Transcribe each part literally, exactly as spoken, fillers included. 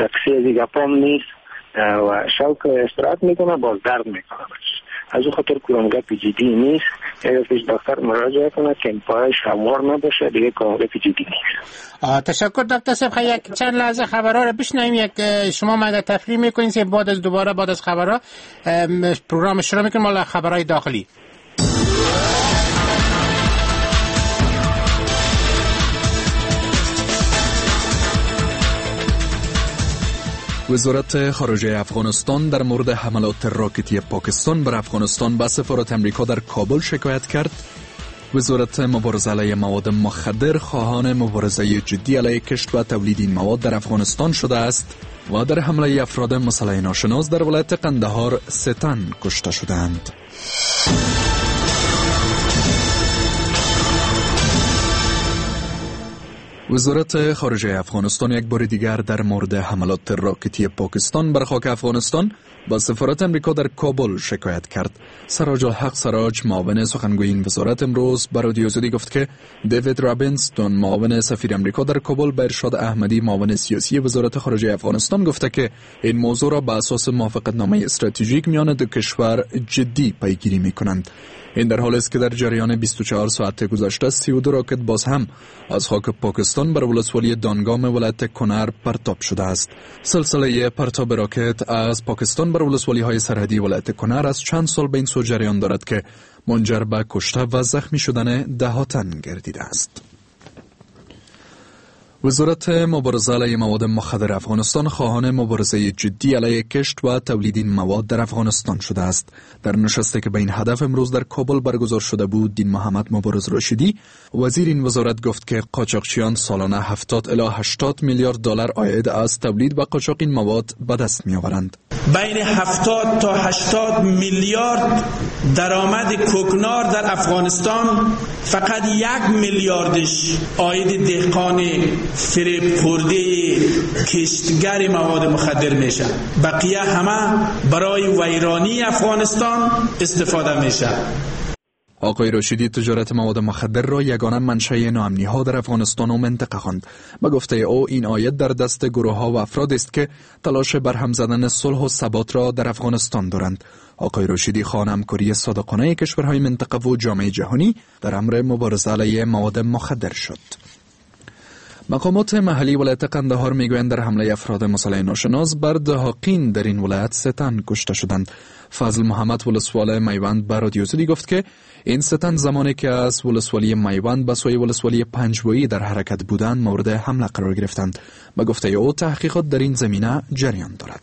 دقیقه از دیگه پام نیست و شوق استراحت میکنه باز درد میکنه. از او خاطر کلونگپ جدی نیست. اگر پیش دکتر مراجعه کنه که پایش هموار نباشه دیگه کلونگپ جدی نیست. تشکر دکتر صاحب. یک چند لحظه خبرها رو بشنویم. یک شما ماده تفریح میکنین که بعد از دوباره بعد از خبرها پروگرام شروع میکنیم مال خبرهای داخلی. وزارت خارجه افغانستان در مورد حملات راکتی پاکستان بر افغانستان به سفارت امریکا در کابل شکایت کرد. وزارت مبارزه علیه مواد مخدر خواهان مبارزه جدی علیه کشت و تولید این مواد در افغانستان شده است و در حمله افراد مسلح ناشناس در ولایت قندهار سه تن کشته شدند. وزارت خارجه افغانستان یک بار دیگر در مورد حملات راکتی پاکستان بر خاک افغانستان با سفارت امریکا در کابل شکایت کرد. سراج الحق سراج معاون سخنگوی این وزارت امروز به رادیو آزادی گفت که دیوید رابینستون معاون سفیر امریکا در کابل به ارشاد احمدی معاون سیاسی وزارت خارجه افغانستان گفته که این موضوع را به اساس موافقتنامه استراتژیک میان دو کشور جدی پیگیری می‌کنند. این در حالی است که در جریان بیست و چهار ساعت گذشته سی و دو راکت باز هم از خاک پاکستان بر ولسوالی دانگام ولایت کنر پرتاب شده است. سلسله پرتاب راکت از پاکستان بر ولسوالی های سرحدی ولایت کنر از چند سال به این سو جریان دارد که منجر به کشته و زخمی شدن ده ها تن گردیده است. وزارت مبارزه علیه مواد مخدر افغانستان خواهان مبارزه جدی علیه کشت و تولید این مواد در افغانستان شده است. در نشستی که به این هدف امروز در کابل برگزار شده بود، دین محمد مبارز راشدی وزیر این وزارت گفت که قاچاقچیان سالانه هفتاد الی هشتاد میلیارد دلار عاید از تولید و قاچاق این مواد به دست می‌آورند. بین هفتاد تا هشتاد میلیارد درآمد کوکنار در افغانستان، فقط یک میلیاردش عاید دهقان فریب خورده کشتگر مواد مخدر میشه. بقیه همه برای ویرانی افغانستان استفاده میشه. آقای راشدی تجارت مواد مخدر را یگانه منشأ ناامنی ها در افغانستان و منطقه خواند. به گفته او این عاید در دست گروه ها و افراد است که تلاش برهم زدن صلح و ثبات را در افغانستان دارند. آقای راشدی خواهان همکاری صادقانه کشورهای منطقه و جامعه جهانی در امر مبارزه علیه مواد مخدر شد. مقامات محلی ولایت قندهار میگویند در حمله افراد مسلح ناشناس بر دهاقین در این ولایت سه تن کشته شدند. فضل محمد ولسوال میوند به رادیو آزادی گفت که این سه تن زمانی که از ولسوالی میوند به سوی ولسوالی پنجبویی در حرکت بودند مورد حمله قرار گرفتند. به گفته او تحقیقات در این زمینه جریان دارد.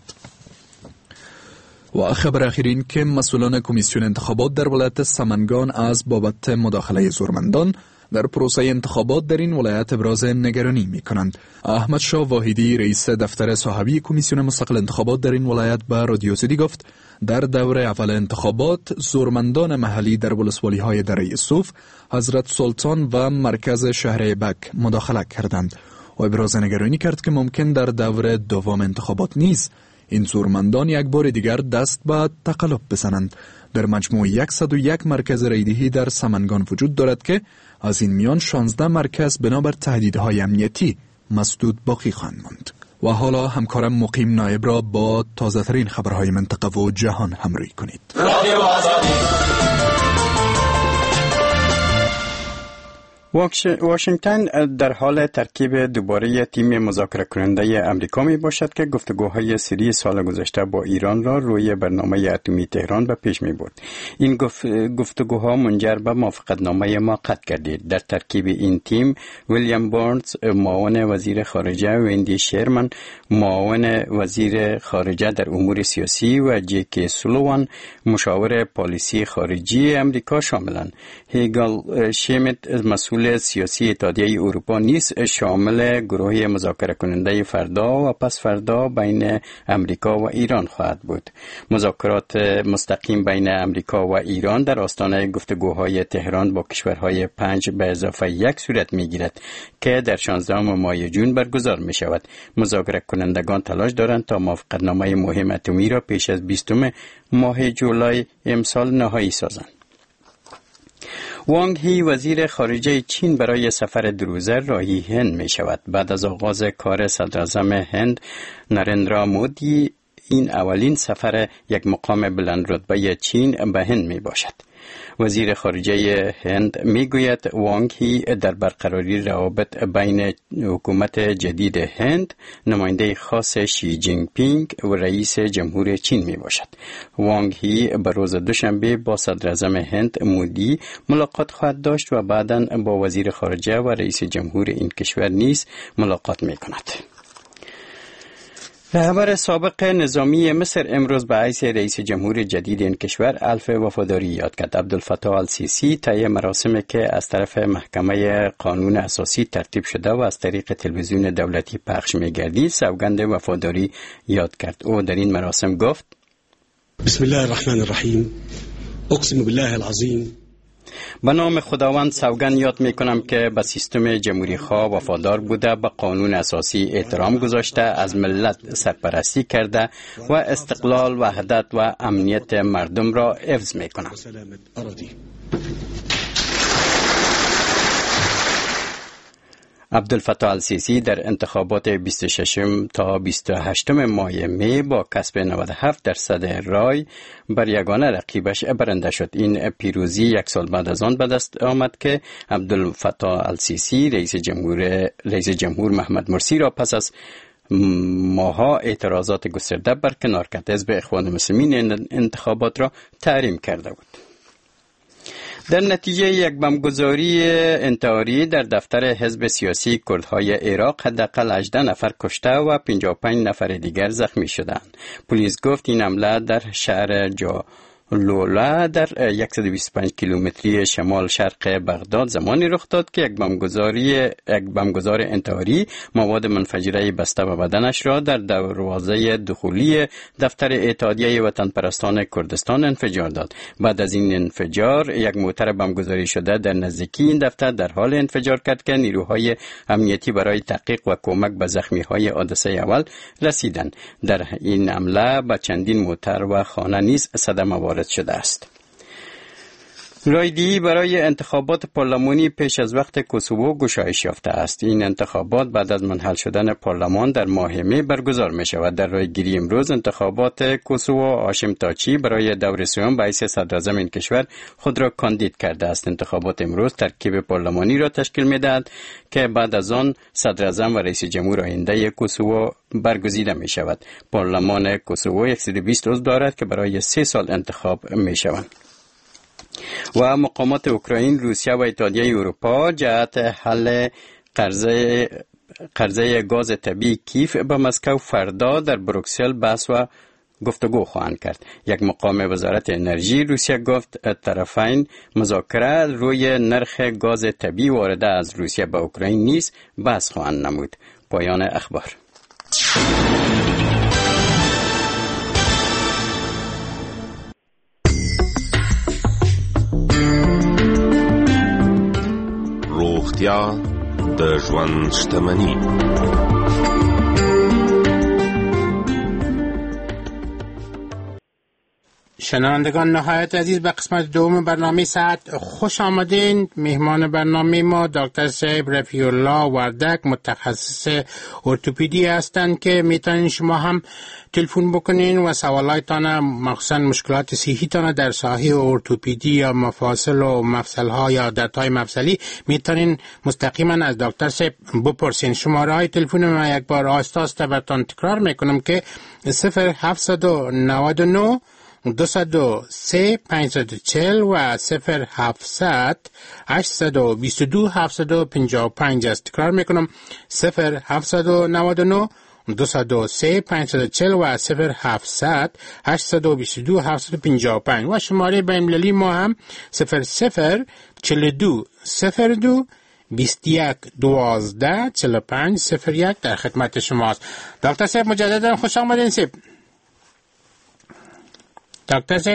و خبر اخیر این که مسئولان کمیسیون انتخابات در ولایت سمنگان از بابت مداخله زورمندان در پروسه انتخابات در این ولایت ابراز نگرانی می کنند. احمد شاه واحدی رئیس دفتر صاحبی کمیسیون مستقل انتخابات در این ولایت به رادیو آزادی گفت در دور اول انتخابات زورمندان محلی در ولسوالی های دره یوسف، حضرت سلطان و مرکز شهر ایبک مداخله کردند و ابراز نگرانی کرد که ممکن در دور دوم انتخابات نیز این زورمندان یک بار دیگر دست به تقلب بزنند. در مجموع صد و یک مرکز رایدهی در سمنگان وجود دارد که از این میان شانزده مرکز بنابر تهدیدهای امنیتی مسدود باقی خواهند ماند. و حالا همکارم مقیم نایب را با تازه ترین خبرهای منطقه و جهان همراهی کنید. واشنگتن در حال ترکیب دوباره تیم مذاکره کننده امریکا می باشد که گفتگوهای سری سال گذشته با ایران را روی برنامه اتمی تهران به پیش می برد. این گفتگوها منجر به موافقتنامه موقت گردید. در ترکیب این تیم ویلیام بارنز معاون وزیر خارجه، ویندی شرمن معاون وزیر خارجه در امور سیاسی و جیکی سولوان مشاور پالیسی خارجی امریکا شاملند. هیگل شیمت مسئول سیاسی اتحادیه اروپا نیز شامل گروه مذاکره کننده فردا و پس فردا بین امریکا و ایران خواهد بود. مذاکرات مستقیم بین امریکا و ایران در آستانه گفتگوهای تهران با کشورهای پنج به اضافه یک صورت میگیرد که در شانزدهم ماه جون برگزار می شود. مذاکره کنندگان تلاش دارند تا موافقتنامه مهم اتمی را پیش از بیستم ماه جولای امسال نهایی سازند. وانگ هی وزیر خارجه چین برای سفر دو روزه راهی هند می شود. بعد از آغاز کار صدراعظم هند نریندرا مودی، این اولین سفر یک مقام بلند رتبه چین به هند می باشد. وزیر خارجه هند می گوید وانگ هی در برقراری روابط بین حکومت جدید هند نماینده خاص شی جینگ پینگ و رئیس جمهور چین می باشد. وانگ هی به روز دوشنبه با صدراعظم هند مودی ملاقات خواهد داشت و بعداً با وزیر خارجه و رئیس جمهور این کشور نیز ملاقات می کند. رهبر سابق نظامی مصر امروز به حیث رئیس جمهور جدید این کشور الف وفاداری یاد کرد. عبدالفتاح السیسی طی مراسمی که از طرف محکمه قانون اساسی ترتیب شده و از طریق تلویزیون دولتی پخش می‌گردید سوگند وفاداری یاد کرد. او در این مراسم گفت: بسم الله الرحمن الرحیم، اقسم بالله العظیم، به نام خداوند سوگند یاد می کنم که به سیستم جمهوری خواه وفادار بوده، به قانون اساسی احترام گذاشته، از ملت سرپرستی کرده و استقلال، وحدت و امنیت مردم را حفظ می کنم. عبدالفتاح السیسی در انتخابات بیست و ششم تا بیست و هشتم ماه می با کسب نود و هفت درصد رای بر یگانه رقیبش برنده شد. این پیروزی یک سال بعد از آن به دست آمد که عبدالفتاح السیسی رئیس جمهور رئیس جمهور محمد مرسی را پس از ماها اعتراضات گسترده برکنار کرد. حزب اخوان المسلمین انتخابات را تحریم کرده بود. در نتیجه یک بمبگذاری انتحاری در دفتر حزب سیاسی کردهای عراق حداقل هجده نفر کشته و پنجاه و پنج نفر دیگر زخمی شدند. پلیس گفت این حمله در شهر جا لولا در صد و بیست و پنج کیلومتری شمال شرق بغداد زمانی رخ داد که یک بمبگذاری یک بمبگذار انتحاری مواد منفجره بسته به بدنش را در دروازه دخولی دفتر اتحادیه وطن پرستان کردستان انفجار داد. بعد از این انفجار یک موتر بمبگذاری شده در نزدیکی این دفتر در حال انفجار کرد که نیروهای امنیتی برای تحقیق و کمک به زخمی‌های حادثه اول رسیدند. در این حمله به چندین موتر و خانه نیز صدمه وارد شده است. رایدهی برای انتخابات پارلمانی پیش از وقت کوسوو گشایش یافته است. این انتخابات بعد از منحل شدن پارلمان در ماه می برگزار می شود. در رایگیری امروز انتخابات کوسوو هاشم تاچی برای دور سوم به حیث صدراعظم این کشور خود را کاندید کرده است. انتخابات امروز ترکیب پارلمانی را تشکیل می دهد که بعد از آن صدراعظم و رئیس جمهور آینده کوسوو برگزیده می شود. پارلمان کوسوو صد و بیست عضو دارد که برای سه سال انتخاب می شوند. و مقامات اوکراین، روسیه و اتحادیه اروپا جهت حل قرضه قرضه گاز طبیعی کیف به مسکو فردا در بروکسل بحث و گفتگو خواهند کرد. یک مقام وزارت انرژی روسیه گفت طرفین مذاکره روی نرخ گاز طبیعی وارده از روسیه به اوکراین نیز بحث خواهند نمود. پایان اخبار. روغتیا د ژوند شتمني. شنوندگان نهایت عزیز، به قسمت دوم برنامه ساعت خوش آمدین. مهمان برنامه ما دکتر صاحب رفیع الله وردک متخصص ارتوپدی هستند که میتونین شما هم تلفن بکنین و سوالایتان مخصوصا مشکلات صحیتان در ساحه ارتوپدی یا مفاصل و مفصل‌ها یا دردهای مفصلی میتونین مستقیما از دکتر صاحب بپرسین. شماره های تلفن ما یک بار آهسته آهسته براتون تکرار میکنم که صفر هفتصد و نود و نه دوصد و سه پانصد و چهل و صفر هفتصد هشتصد و بیست و دو هفتصد و پنجاه و پنج است. تکرار میکنم صفر هفتصد و نود و نه دوصد و سه پانصد و چهل و صفر هفتصد هشتصد و بیست و دو هفتصد و پنجاه و پنج و شماره بین‌المللی ما هم صفر صفر چهل و دو صفر دو بیست و یک دوازده چهل و پنج صفر یک در خدمت شماست. دکتر صاحب مجددا خوش آمدین. صاحب دکتر صاحب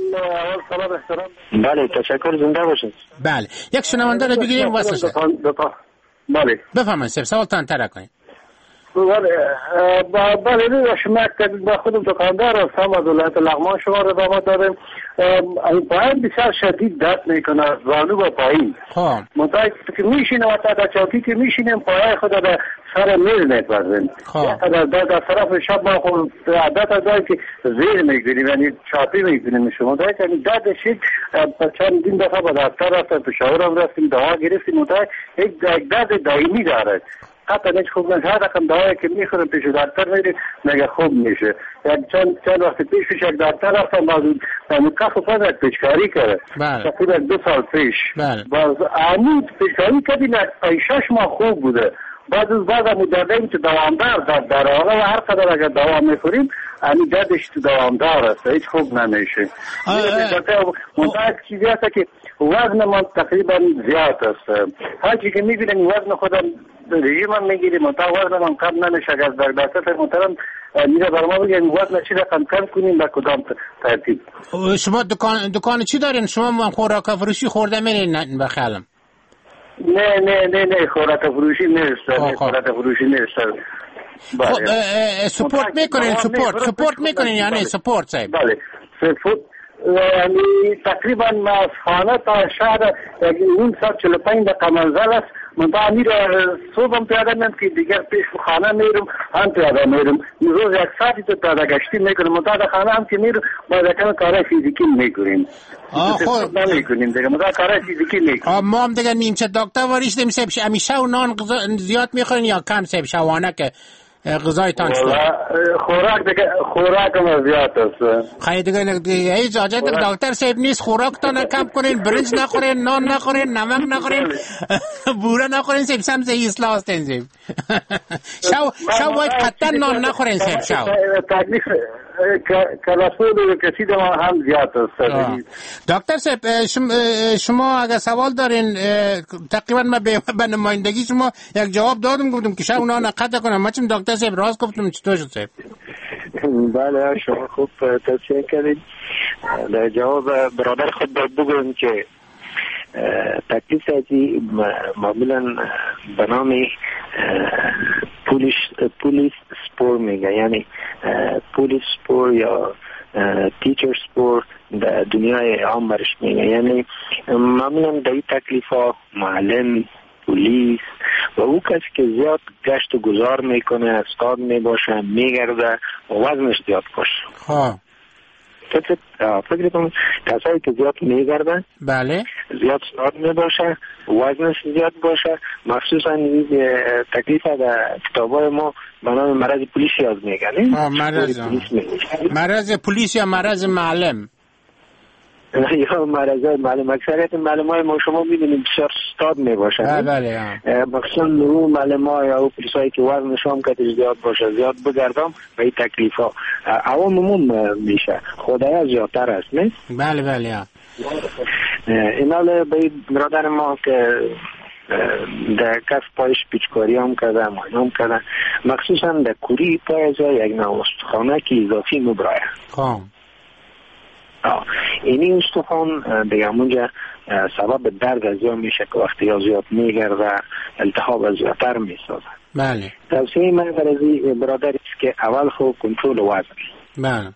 بله تشکر، زنده باشید. بله یک شنونده رو بگیریم واسه بله بفهمید صاحب سوالتان طرح کنید. بله شما با خودم دکاندار هستم از ولایت لغمان شما رو دعوت داریم. پایین بسیار شدید درد میکنه از زانو و پایین. خب منطقه که میشینه و تا چوکی که میشینیم پایین خود به سر میل میپرزیم. خب در در طرف شب ما خود عادت داریم که زیر میگیریم یعنی چاپی میگیریم شما در که درد شد چند دین دفعه با دکتر رفتیم پشاور هم رفتیم دوا گرفتیم منطقه یک درد دائمی داره. حتی نیچ خوب نشه رقم دوایی که میخورم پیش دکتر میریم نگه خوب میشه. یعنی چند چند وقت پیش پیش یک دکتر رفتم باز کف و پس یک پیشکاری کرده تقریبا دو سال پیش باز عمود پیشکاری کردیم یک شش ماه خوب بوده. بعد از بعد همون دردهیم که دوامدار درد داره حالا و هر قدر اگر دوام میخوریم همین دردش تو دوامدار است هیچ خوب نمیشه. منطقه چیزی هست که وزن من تقریبا زیاد است. هرچی که میبینیم وزن خودم رژیم هم میگیریم منطقه وزن من کم نمیشه. از در دکتر محترم میره بر ما بگیم وزن چی رقم کم کنیم به کدام ترتیب. شما دکان دکان چی دارین؟ شما خوراک فروشی خورده میرین بخالم؟ نه نه نه نه خوراک فروشی نیست. خوراک فروشی نیست. خب سپورت میکنین سپورت سپورت میکنین یعنی سپورت صاحب؟ بله سپورت یعنی تقریبا از خانه تا شهر نیم ساعت چهل و پنج دقیقه منزل است. من با امیر صبح هم پیاده میم که دیگر پیش خانه میرم هم پیاده میرم روز یک ساعتی تو پیاده گشتی میکنم. من تا خانه هم که میرم باید کم کار فیزیکی میکنیم. خب نمیکنیم دیگه من کار فیزیکی میکنیم. ما هم دیگه نیمچه دکتر واریش دیم سب همیشه و نان زیاد میخورین یا کم سب شوانه که غذایتان شد؟ خوراک دیگه خوراک هم زیاد است. خیلی دیگه دیگه هیچ حاجت دکتر صاحب نیست خوراکتان کم کنین برنج نخورین نان نخورین نمک نخورین بوره نخورین سب سمزه اصلاح هستین سب شو شو باید قطعا نان نخورین سب شو تکلیف کلاسول کسی دم هم زیاد است. دکتر صاحب شما اگر سوال دارین تقریبا من به نمایندگی شما یک جواب دادم گفتم که شو نان قطع کنم. ما چون دکتر صاحب راست گفتم چطور شد صاحب؟ بله شما خوب توصیه کردید. در جواب برادر خود بگویم که تکلیف ازی معمولا به نام پولیس پولیس سپور میگه یعنی پولیس سپور یا تیچر سپور در دنیای عام برش میگه. یعنی معمولا در این تکلیف ها معلم پلیس و او کسی که زیاد گشت و گذار میکنه استاد میباشه میگرده و وزنش زیاد باشه. ها فکر کنم کسایی که زیاد میگردن بله زیاد استاد میباشه وزنش زیاد باشه مخصوصا تکلیف در کتابای ما به نام مرض پلیس یاد میگن. مرض مرض پلیس یا مرض معلم یا مرزای معلم اکثریت معلم های ما شما میبینید بسیار استاد میباشن. بله مخصوصا نرو معلم های یا پلیس هایی که وزن شام کتش زیاد باشه زیاد بگردم و این تکلیف ها عواممون میشه خدای زیادتر است نه؟ بله بله اینال به برادر ما که در کف پایش پیچکاری هم کرده ماین هم کرده مخصوصا در کوری پایش یک نوع استخانه که اضافی مبرایه. خب اینی استخوان دیگه همونجا سبب درد از یا میشه که وقتی یا زیاد میگرده التهاب از زیادتر میسازه. بله توصیه من برازی برادر است که اول خود کنترل وزن بله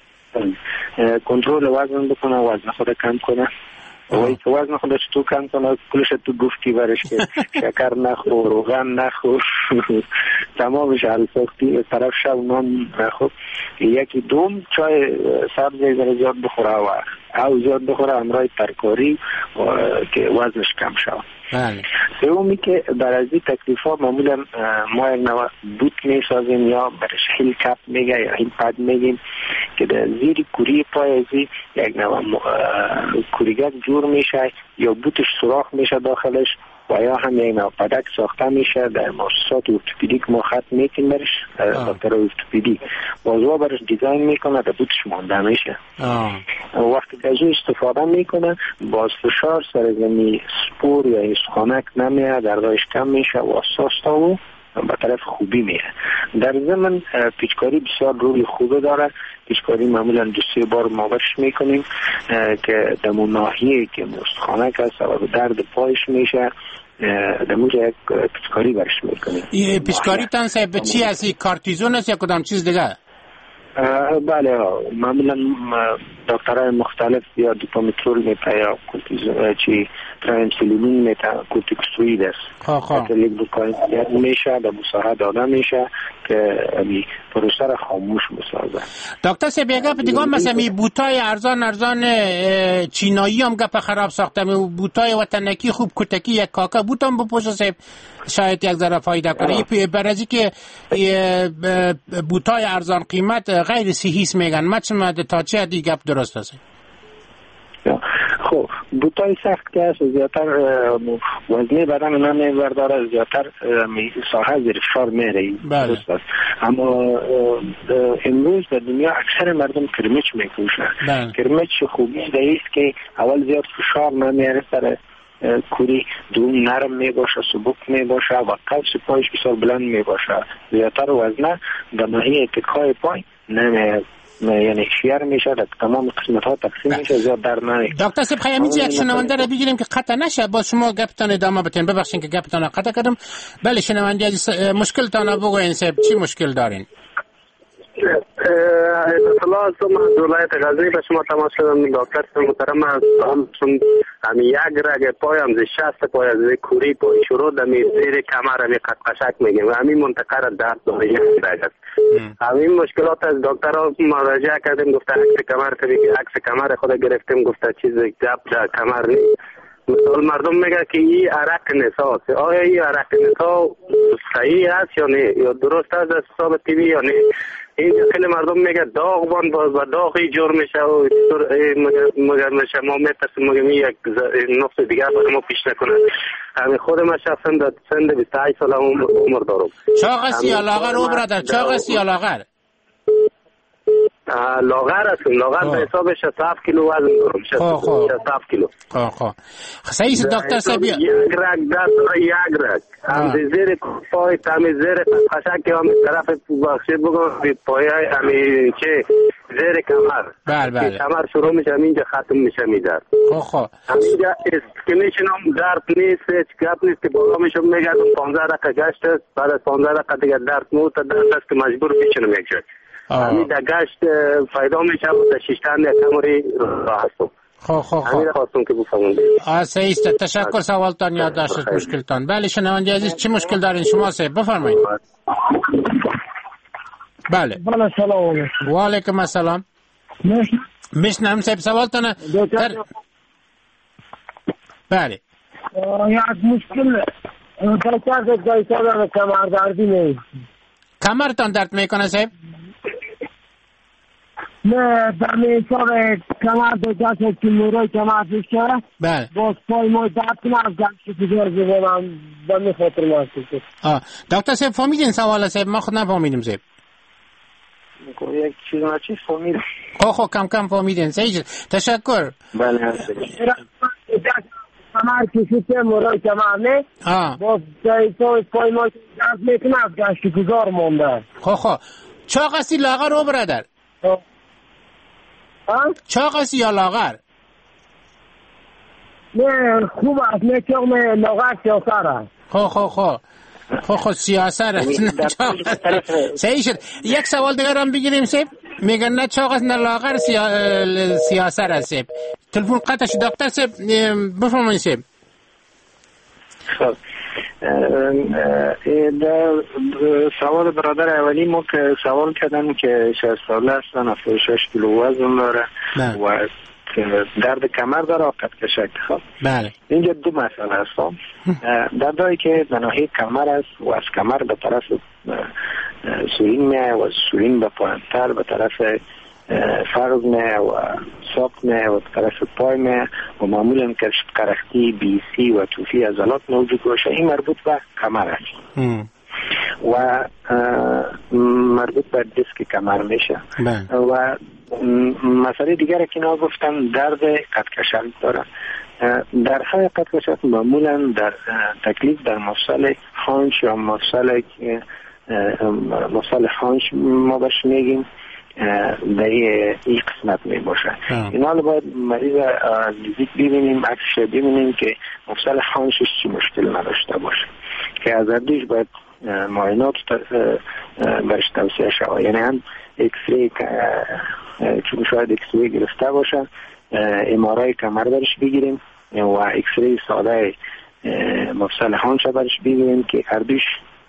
کنترل وزن بکنه وزن خود کم کنه وای که وزن خودش تو کم کنه کلش تو گفتی برش که شکر نخور روغن نخور تمامش حل سختی طرف شب نان نخور یکی دوم چای سبز زیاد بخوره و او زیاد بخوره امرای ترکاری که وزنش کم شود. بله سومی که بر از این تکلیف ها معمولا ما یک نوع بوت می سازیم یا برش هیل کپ میگه یا هیل پد میگیم که در زیر کوری پای ازی یک نوع کوریگک جور میشه یا بوتش سوراخ میشه داخلش و یا هم یک نوع پدک ساخته میشه در مؤسسات ارتوپدیک ما خط میتیم برش دکتر ارتوپدی بازوا برش دیزاین میکنه در بوتش مانده میشه. وقتی که ازو استفاده میکنه باز فشار سر زمین سپور یا استخوانک نمیه دردایش کم میشه و اساس تا و به طرف خوبی میه. در ضمن پیچکاری بسیار روی خوبه داره. پیچکاری معمولا دو سه بار ما برش میکنیم که در ناحیه که استخوانک هست سبب درد پایش میشه در اونجا یک پیچکاری برش میکنیم. پیچکاری تان صاحب چی هستی؟ کارتیزون است یا کدام چیز دیگه؟ بله معمولا دکترهای مختلف یا دوپامیترول میپه یا چی ترامسیلین میتا کورتیکوستروید است که لیک بکایت میشه به مساحه داده میشه که امی پروسه را خاموش مسازه. دکتر صاحب یک گپ دیگه مثلا می بوتای ارزان ارزان چینایی هم گپ خراب ساخته، می بوتای وطنکی خوب کتکی یک کاکا بوتام بپوشه صاحب شاید یک ذره فایده کنه. برای که بوتای ارزان قیمت غیر صحی است میگن، مچم تا چه دی گپ درست است؟ خب بوتای سخت که است زیادتر وزنی بدن نمیبرداره، زیادتر ساحه زیر فشار میره. درست است. اما امروز در دنیا اکثر مردم کرمیچ میکوشن. کرمیچ خوبی است که اول زیاد فشار نمیاره سر کوری، دوم نرم میباشه، سبک میباشه و قلب پایش بسیار بلند میباشه. زیادتر وزنه در ناحیه اتکای پای نمیاد، یعنی شیر میشه در تمام قسمت ها تقسیم میشه، زیاد در نمیاد. دکتر صاحب خیلی اینجا یک شنونده را بگیریم که قطع نشه، با شما گپتان ادامه بدین. ببخشید که گپتان قطع کردم. بله شنونده عزیز مشکلتان بگوین صاحب، چی مشکل دارین؟ اطلاع هستم از ولایت غزنی به شما تماس شدم. دکتر محترم هم چون همی یک رگ پایم زی شست پای از کوری پای شروع دمی زیر کمر همی قشک میگیم و همین منطقه را درد داره یک رگ است. همین مشکلات از دکتر ها مراجعه کردیم، گفته عکس کمر کنی که عکس کمر خود گرفتیم، گفته چیز گپ در کمر نیست. مثال مردم میگه که این عرق نساست، آیا این عرق نسا صحیح است یا نه، یا درست است از حساب تیوی یا نه؟ اینجا خیلی مردم میگه داغ بان باز و داغی جور میشه و مگر میشه ما میترسیم مگه یک نقص دیگر برای ما پیش نکنه. همین خود من شخصا در سند بیست و هشت سال عمر دارم. چاق هستی یا لاغر او برادر؟ چاق هستی یا لاغر؟ لاغر هستم، لاغر به حساب شصت و هفت کیلو وزن دارم. شصت و هفت کیلو. خواه خواه صحیح است دکتر صاحب. یک رگ دست داره، یک رگ هم زیر پای تمی زیر خشک که هم طرف بخشی بگم پای همی چه زیر کمر. بله بله. کمر شروع میشه همینجا ختم میشه میدار. خواه خواه همینجا اسکمیشن هم درد نیست، هیچ گپ نیست که بالا میشم میگردم پانزده دقیقه گشت است، بعد از پانزده دقیقه دیگه درد موت درد است که مجبور میشنم یک جای. همین در گشت فایده میشه و در شیشتن یک کمری راه هستم. خواه خواه خواه همین خواستم که بفهمونده. آه سعی است. تشکر سوالتان یاد داشتید مشکلتان. بله شنونده عزیز چی مشکل دارین شما صاحب بفرمایید. بله بله سلام علیکم. و علیکم السلام. میشنم صاحب سوالتان در... بله یک مشکل دکتر دکتر کمر دردی نیست. کمرتان درد میکنه صاحب؟ نه در میشار کمر دو دست که موروی کمر بشه بله باز پای ما درد کنه از گشت دیگر زبانم به میخاطر ماسته. آه دکتر صاحب فهمیدین سوال صاحب؟ ما خود نفهمیدیم صاحب. یک چیز ما چیز فهمیدیم. خب خب کم کم فهمیدین. صحیح تشکر. بله کمر کشیده موروی کمر نه باز پای پای ما درد میکنه از گشت گذار مونده. خب خب چاق هستی لاغر رو برادر؟ چاق هستی یا لاغر؟ نه خوب است، نه چاق نه لاغر سیاسر است. خب خب خب خب خب سیاسر است. صحیح شد. یک سوال دیگر هم بگیریم صاحب. میگن نه چاق است نه لاغر سیاسر است صاحب. تلفن قطع شد دکتر صاحب بفرمایید صاحب. خب سوال برادر اولی ما که سوال کردن که شصت ساله هستن، هفتاد و شش کیلو وزن داره و درد کمر داره و قد کشک. خب بله اینجا دو مسئله هست. دردایی که در ناحیه کمر است و از کمر به طرف سورین میه و سورین به پایین‌تر به طرف فرض میه و ساق میه و طرف پای میه و معمولا کشف قرختی بی سی و توفی عضلات موجود باشه. این مربوط به کمر است و مربوط به دیسک کمر میشه. و مسئله دیگر که اینا گفتم درد قد کشک داره. در های قد کشک معمولا در تکلیف در مفصل هانش یا مفصل مفصل هانش ما بهش میگیم در این قسمت می باشه. اینا رو باید مریض نزدیک ببینیم، عکسش ببینیم که مفصل خانشش چی مشکل نداشته باشه که از اردیش باید معاینات برش توصیه شود. یعنی هم اکسری چون شاید اکسری گرفته باشه، امارای کمر برش بگیریم و اکسری ساده مفصل خانش برش بگیریم که اردیش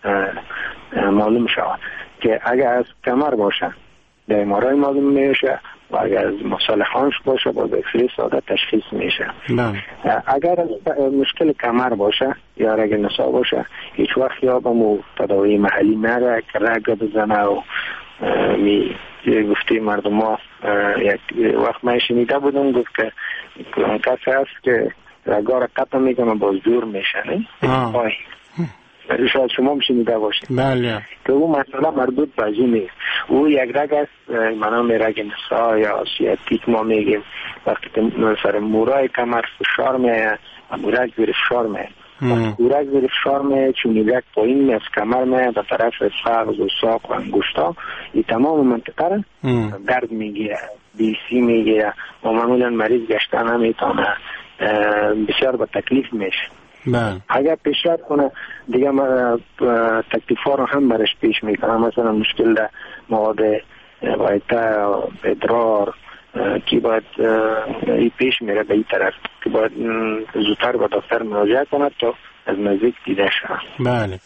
معلوم شود که اگر از کمر باشه در امارای معلوم میشه و اگر از مفصل خانش باشه با اکسری ساده تشخیص میشه. اگر از مشکل کمر باشه یا رگ نسا باشه هیچ وقت یا با مو تداوی محلی نره که رگ بزنه و می گفته مردم ها یک وقت من شنیده بودم گفت که کسی هست که رگا را قطع میکنه باز دور میشه نه؟ شاید شما هم شنیده باشید. بله. که اون مسئله مربوط به این نیست. او یک رگ است، منام رگ نسا یا آسیاتیک ما میگیم. وقتی که سر مورای کمر فشار میه و رگ زیر فشار میه. او رگ زیر فشار میه چون رگ پایین می از کمر میه به طرف فخذ و ساق و انگشتا، این تمام منطقه را درد میگیره، بیسی میگیره و معمولا مریض گشتن نمیتونه، بسیار با تکلیف میشه. بله. اگر پیشرفت کنه دیگه تکلیف ها رو هم برش پیش میکنه، مثلا مشکل ده مواد وایتا ادرار که باید ای پیش میره به این طرف که باید زودتر با دکتر مراجعه کنه تا از نزدیک دیده شد. بله.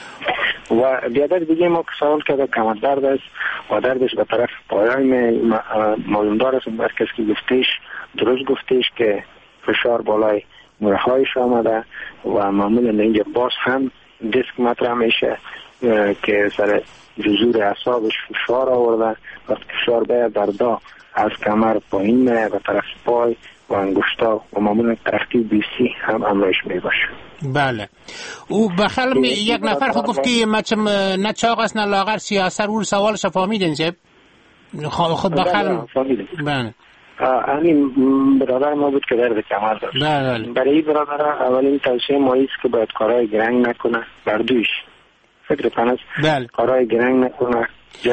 و بیادر دیگه ما که سوال کرده کمر درد است و دردش به طرف پایان معلوم دار است، اون کسی که گفتیش درست گفتیش که فشار بالای مرهایش آمده و معمولا اینجا باز هم دیسک مطرح میشه که سر جذور اعصابش فشار آورده. وقتی فشار باید دردا از کمر پایین میه به طرف پای و انگشتا و معمولا ترقی بیسی هم امرایش میباشه. بله. او بخل می یک نفر خود گفت که مچم نه چاق است نه لاغر سیاسر او سوالش فهمیدین چه؟ خود بخل بله. همین برادر ما بود که درد کمر داشت. بله. برای این برادر اولین توصیه ما ایست که باید کارهای گرنگ نکنه، بردویش فکر کنست بله. کارهای گرنگ نکنه.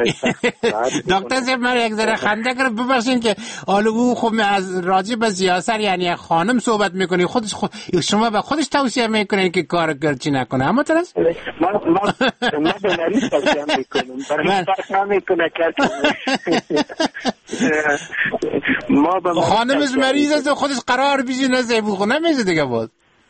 دکتر صاحب من یک ذره خنده کرد، ببخشین که حالا او خب از راجع به سیاست یعنی یک خانم صحبت میکنی، خودش خود شما به خودش توصیه میکنین که کار گرچی نکنه، اما طرز من من من به مریض توصیه میکنم برای فرق نمیکنه که ما به خانم از مریض است خودش قرار بیزی نزه بخو نمیشه دیگه باز.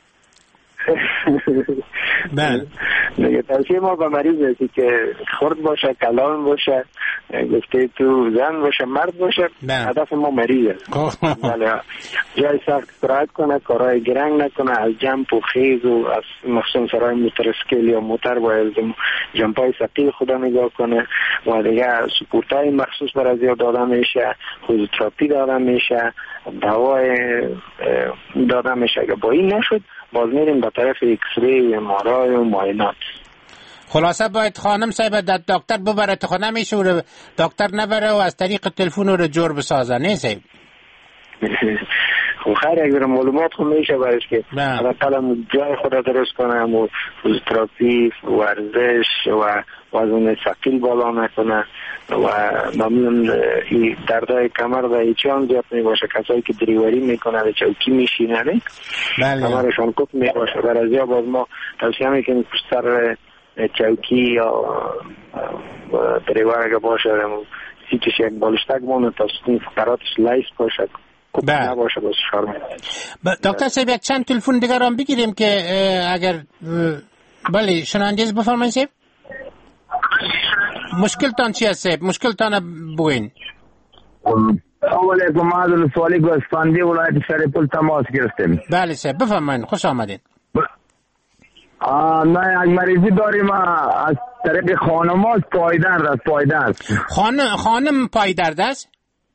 بله. دیگه توصیه ما به مریض هستی که خرد باشه، کلام باشه، گفته تو زن باشه، مرد باشه، هدف ما مریض است. بله. جای سخت استراحت کنه، کارهای گرنگ نکنه، از جمپ و خیز و از مخصوصا سرای موتورسکیل یا موتر باید جمپای ثقیل خدا نگاه کنه و دیگه سپورتای مخصوص برای زیاد داده میشه، فیزیوتراپی داده میشه، دوای داده میشه. اگه با این نشد باز میریم به طرف اکسری و ام‌آرآی و معاینات. خلاصه باید خانم صاحب دکتر ببره تا خود نمیشه و دکتر نبره و از طریق تلفن رو جور بسازه نه صاحب؟ خب خیر اگر معلومات خود میشه برش که حداقل جای خود درست کنه و فیزیوتراپی، ورزش و وزن ثقیل بالا نکنه و معمولا این دردای کمر و ایچان زیاد میباشه. کسایی که دریوری میکنه و چوکی میشینه نه کمرشان کپ میباشه. برای زیاد باز ما توصیه میکنیم پشت سر چوکی یا دریوار اگه باشه سیتش یک بالشتک بانه تا ستون فقراتش لیس باشه کپ نباشه باز شارمه. دکتر صاحب یک چند تلفن دیگر هم بگیریم که اگر بله شناندیز بفرمایید صاحب. مشکل تان چی هست صاحب؟ مشکل تان بگوین. اول علیکم معذر سوالی گوسفندی ولایت شریف التماس گرفتیم. بله صاحب بفرمایید، خوش آمدین. نه یک مریضی داریم از طریق خانم هاست، پایدرد است. پایدرد خانم خانم پایدرد است؟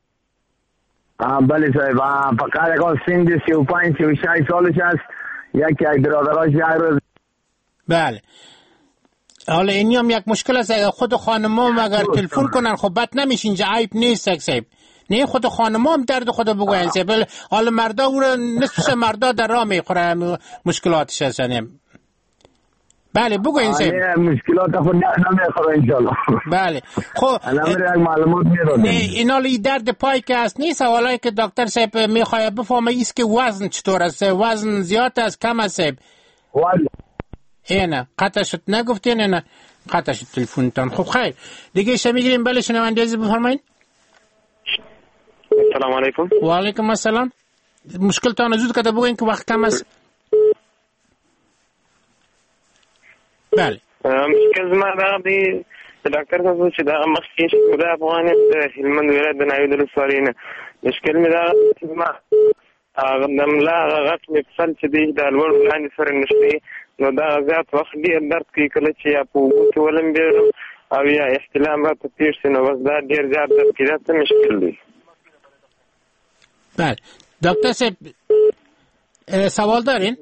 بله صاحب. فقط یک سند سی و پنج سی و شش سالش است. یکی یک برادراش یک روز. بله. حالا اینی هم یک مشکل است. خود خانم هم اگر تلفن کنن خب بد نمیشه، اینجا عیب نیست صاحب. نه خود خانم هم درد خود بگوین صاحب. حالا مردا او را نصف مردا در راه میخوره مشکلاتش هستن. بله بگوین سیب. مشکلات خود نمیخوره انشالله. بله خب الان معلومات میدادم. نه اینا لی درد پای که است نیست، سوالایی که دکتر صاحب میخواد بفهمه ایست که وزن چطور است، وزن زیاد است کم است صاحب؟ وزن اینه قطع شد نگفتین، نه قطع شد تلفنتان. خب خیر دیگه ایشه میگیریم. بله شنونده عزیز بفرمایید. السلام علیکم. و علیکم السلام. مشکلتان زود کده بگوین که وقت کم است. بله مشکل ما دا دی دکتر صاحب چې دا مخکې شو د افغان هلمند ولایت د ناوې د لسواري نه مشکل مې دا چې ما هغه د ملا غټ مفصل چې دی د لوړ لاندې سره نشته، نو دا زیات وخت ډېر درد کوي کله چې یا په اوبو کې ولمبېږم او یا احتلام راته تېر شي، نو بس دا ډېر زیات درد کوي. دا څه مشکل دی؟ بله دکتر صاحب سوال دارین؟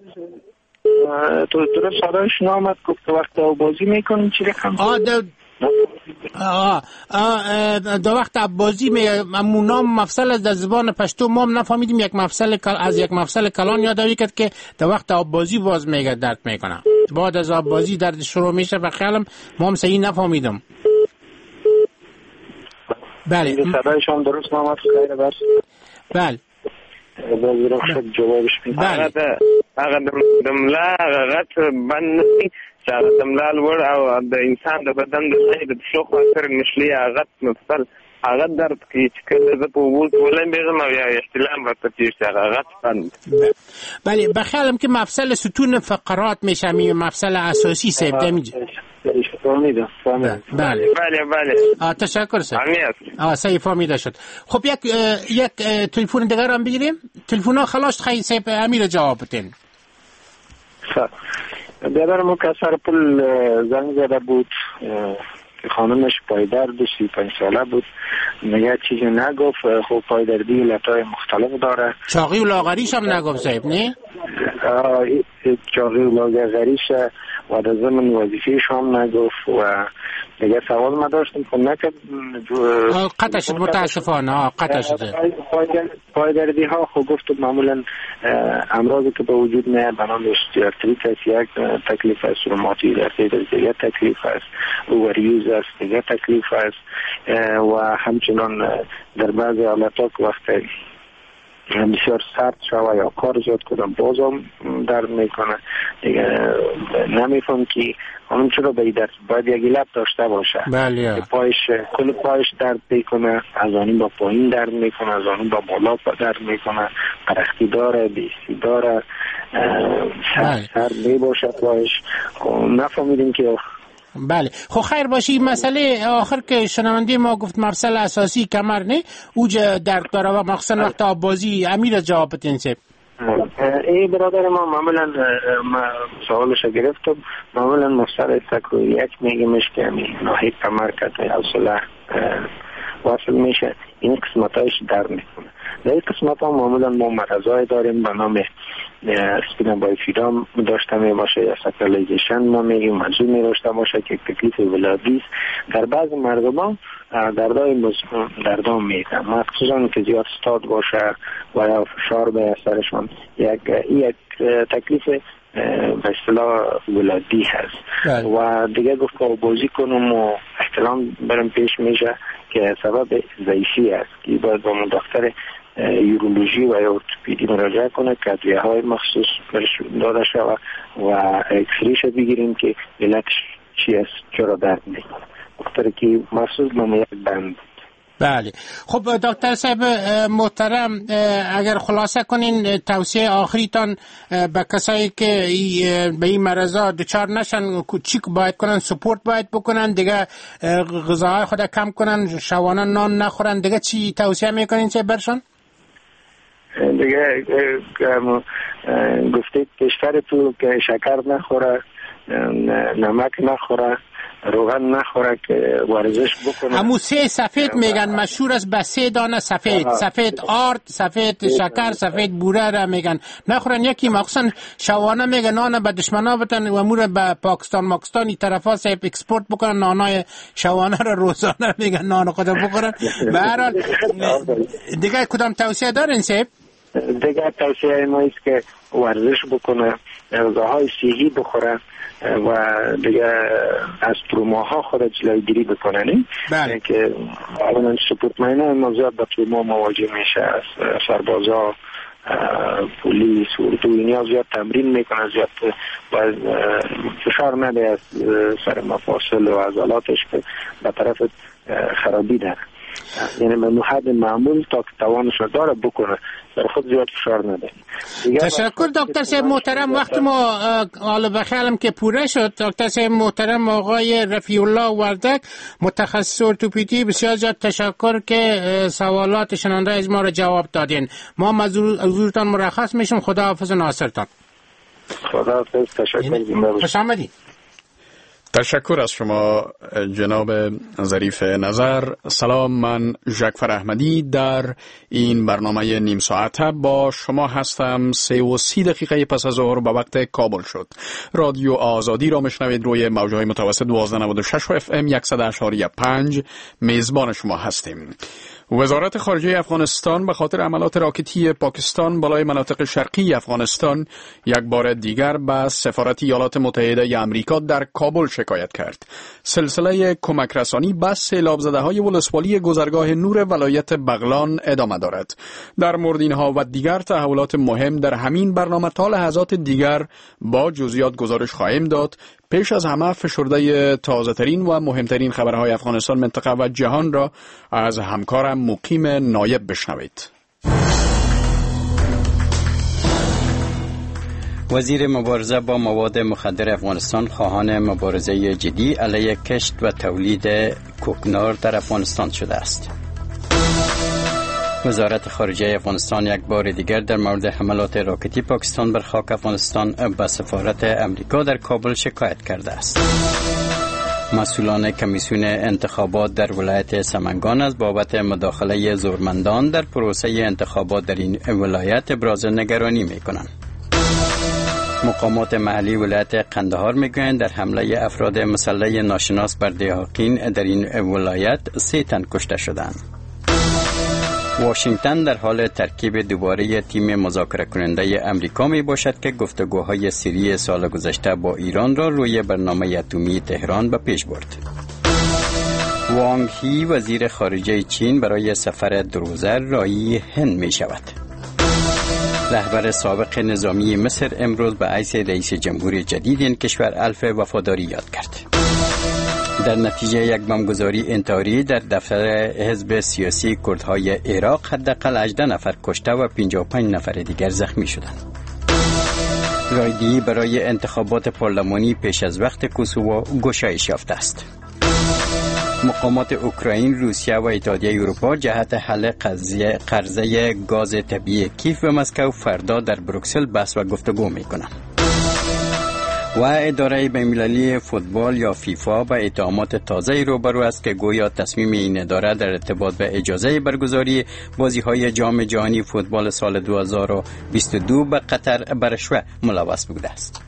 تو درست سادهش نامد گفت وقت بازی میکنیم چی رقم؟ آه دو آه آه دو وقت بازی می نام مفصل از در زبان پشتو ما هم نفهمیدیم، یک مفصل از یک مفصل کلان یادآوری کرد که دو وقت آب بازی باز میگه درد میکنه، بعد از آب بازی درد شروع میشه و خیالم ما هم صحیح نفهمیدم. بله سادهش هم درست نامد خیلی بس. بله بازی رو خود جوابش میده. هغه هغه د ملا غټ بند چې هغه د ملا لوړ او د انسان د بدن د ځای د پښو خوا سره نښلي هغه مفصل هغه درد کوي چې کله زه په اوبو کې ولمبېږم او یا احتلام راته تېر شي هغه غټ بند. بله بخیالم که مفصل ستون فقرات میشه، می مفصل اساسی صاحب دمیج. فهمیدم فهمیدم. بله بله بله آه تشکر صاحب. امید. آه صحیح فهمیده شد. خب یک یک تلفن دیگر هم بگیریم. تلفن ها خلاص خیلی صاحب امیر جواب بدین. خب بیادر که سر پل زنگ زده بود که خانمش پایدر دو سی پنج ساله بود، میگه چیزی نگفت. خب پایدردی علتهای مختلف داره. چاقی و لاغریش هم نگفت صاحب نه؟ چاقی و لاغریش و در زمین وظیفهش هم نگفت و دیگه سوال ما داشتیم که نکرد قطع شد متاسفانه. قطع شد پایدردی ها خب گفت معمولا امراضی که به وجود میاد به نام ارتریت است، یک تکلیف است، روماتوید ارتریت دیگه تکلیف است، اووریوز است دیگه تکلیف است و همچنان در بعضی حالتها که وقتی بسیار سرد شوه یا کار زیاد کنم بازم درد میکنه دیگه. نمیفهم که اون چرا به درد باید یک علت داشته باشه. بله پایش کل پایش درد میکنه، از آنی با پایین درد میکنه، از آنی با بالا درد میکنه، قرختی داره، بیستی داره، سرد سرد می باشه پایش. نفهمیدیم که بله خب خیر باشی. مسئله آخر که شنونده ما گفت مفصل اساسی کمر نه اوجا درد داره و مخصوصا وقت آب بازی. امیر جواب بدین سه. ای برادر ما معمولا ما سوالش گرفتم، معمولا مفصل سکو یک میگیمش که همین ناحیه کمر کته اصلا واصل میشه، این قسمتایش درد میکنه. در این قسمت ها معمولا ما مرضای داریم به نام اسپینا بایفیدام داشته می باشه یا ساکرالیزیشن ما میگیم، منظور می داشته باشه که تکلیف ولادیست. در بعض مردمان دردای دردان میده، مخصوصا که زیاد استاد باشه و یا فشار به سرشان یک یک تکلیف به اصطلاح ولادی هست. بله. و دیگه گفت که بازی کنم و احتلام برم پیش میشه که سبب ضعیفی است که باید با دکتر یورولوژی و یا ارتوپدی مراجعه کنه که ادویه های مخصوص داده شود و اکسریش بگیریم که علتش چی است، چرا درد میکنه. دکتر که مخصوص به یک بند. بله خب دکتر صاحب محترم اگر خلاصه کنین توصیه آخریتان به کسایی که به این مرضا دچار نشن چی باید کنن؟ سپورت باید بکنن دیگه، غذاهای خود کم کنن، شبانه نان نخورن دیگه، چی توصیه میکنین چه برشان؟ دیگه گفتید کشور تو که شکر نخوره، نمک نخوره، روغن نخوره که ورزش بکنه. همون سه سفید میگن مشهور است به سه دانه سفید، سفید آرد، سفید شکر، سفید بوره را میگن نخورن. یکی مخصوصا شوانه میگن نان به دشمنا بتن و امور به پاکستان ماکستانی طرفا سیب اکسپورت بکنن، نانای شوانه را روزانه میگن نان خود بخورن. به هر حال دیگه کدام توصیه دارین سیب؟ دیگه توصیه ما است که ورزش بکنه، غذاهای صحی بخوره، و دیگه از تروماها خود جلوگیری بکنن. بله. که اولا سپورتمن‌ها ما زیاد با تروما مواجه میشه، از سربازا، پلیس، اردو، اینها زیاد تمرین میکنه، زیاد باید فشار نده از سر مفاصل و عضلاتش که به طرف خرابی داره. یعنی به حد معمول تا که توانش رو داره بکنه، در خود زیاد فشار نده. تشکر دکتر صاحب محترم. وقت ما حالا بخیالم که پوره شد. دکتر صاحب محترم آقای رفیع الله وردک متخصص ارتوپدی، بسیار زیاد تشکر که سوالات شنونده از ما را جواب دادین. ما حضورتان مرخص میشیم. خداحافظ و ناصرتان. خداحافظ. تشکر. خوش آمدید. تشکر از شما جناب ظریف نظر. سلام، من ژکفر احمدی در این برنامه نیم ساعته با شما هستم. سه و سی دقیقه پس از ظهر به وقت کابل شد. رادیو آزادی را میشنوید روی موجهای متوسط دوازده نود و شش و اف ام صد و اشاری پنج. میزبان شما هستیم. وزارت خارجه افغانستان به خاطر عملات راکتی پاکستان بالای مناطق شرقی افغانستان یک بار دیگر به سفارت ایالات متحده امریکا در کابل شکایت کرد. سلسله کمک رسانی به سیلاب زده های ولسوالی گذرگاه نور ولایت بغلان ادامه دارد. در مورد اینها و دیگر تحولات مهم در همین برنامه تا لحظات دیگر با جزئیات گزارش خواهیم داد. پیش از همه فشرده تازه ترین و مهمترین خبرهای افغانستان، منطقه و جهان را از همکارم مقیم نایب بشنوید. وزیر مبارزه با مواد مخدر افغانستان خواهان مبارزه جدی علیه کشت و تولید کوکنار در افغانستان شده است. وزارت خارجه افغانستان یک بار دیگر در مورد حملات راکتی پاکستان بر خاک افغانستان به سفارت امریکا در کابل شکایت کرده است. مسئولان کمیسیون انتخابات در ولایت سمنگان از بابت مداخله زورمندان در پروسه انتخابات در این ولایت ابراز نگرانی می‌کنند. مقامات محلی ولایت قندهار میگویند در حمله افراد مسلح ناشناس بر دهاقین در این ولایت سه تن کشته شدند. واشنگتن در حال ترکیب دوباره تیم مذاکره کننده امریکا می باشد که گفتگوهای سری سال گذشته با ایران را روی برنامه اتمی تهران به پیش برد. وانگ هی وزیر خارجه چین برای سفر دروزه رایی هند می شود. رهبر سابق نظامی مصر امروز به حیث رئیس جمهور جدید این کشور الف وفاداری یاد کرد. در نتیجه یک بمبگذاری انتحاری در دفتر حزب سیاسی کردهای عراق حداقل هجده نفر کشته و پنجاه و پنج نفر دیگر زخمی شدند. رایدهی برای انتخابات پارلمانی پیش از وقت کوسوو گشایش یافته است. مقامات اوکراین، روسیه و اتحادیه اروپا جهت حل قضیه قرضه گاز طبیعی کیف و مسکو فردا در بروکسل بحث و گفتگو می‌کنند. و اداره بین‌المللی فوتبال یا فیفا با اتهامات تازه‌ای روبرو است که گویا تصمیم این اداره در ارتباط به اجازه برگزاری بازی‌های جام جهانی فوتبال سال دو هزار و بیست و دو به قطر به رشوه ملوث بوده است.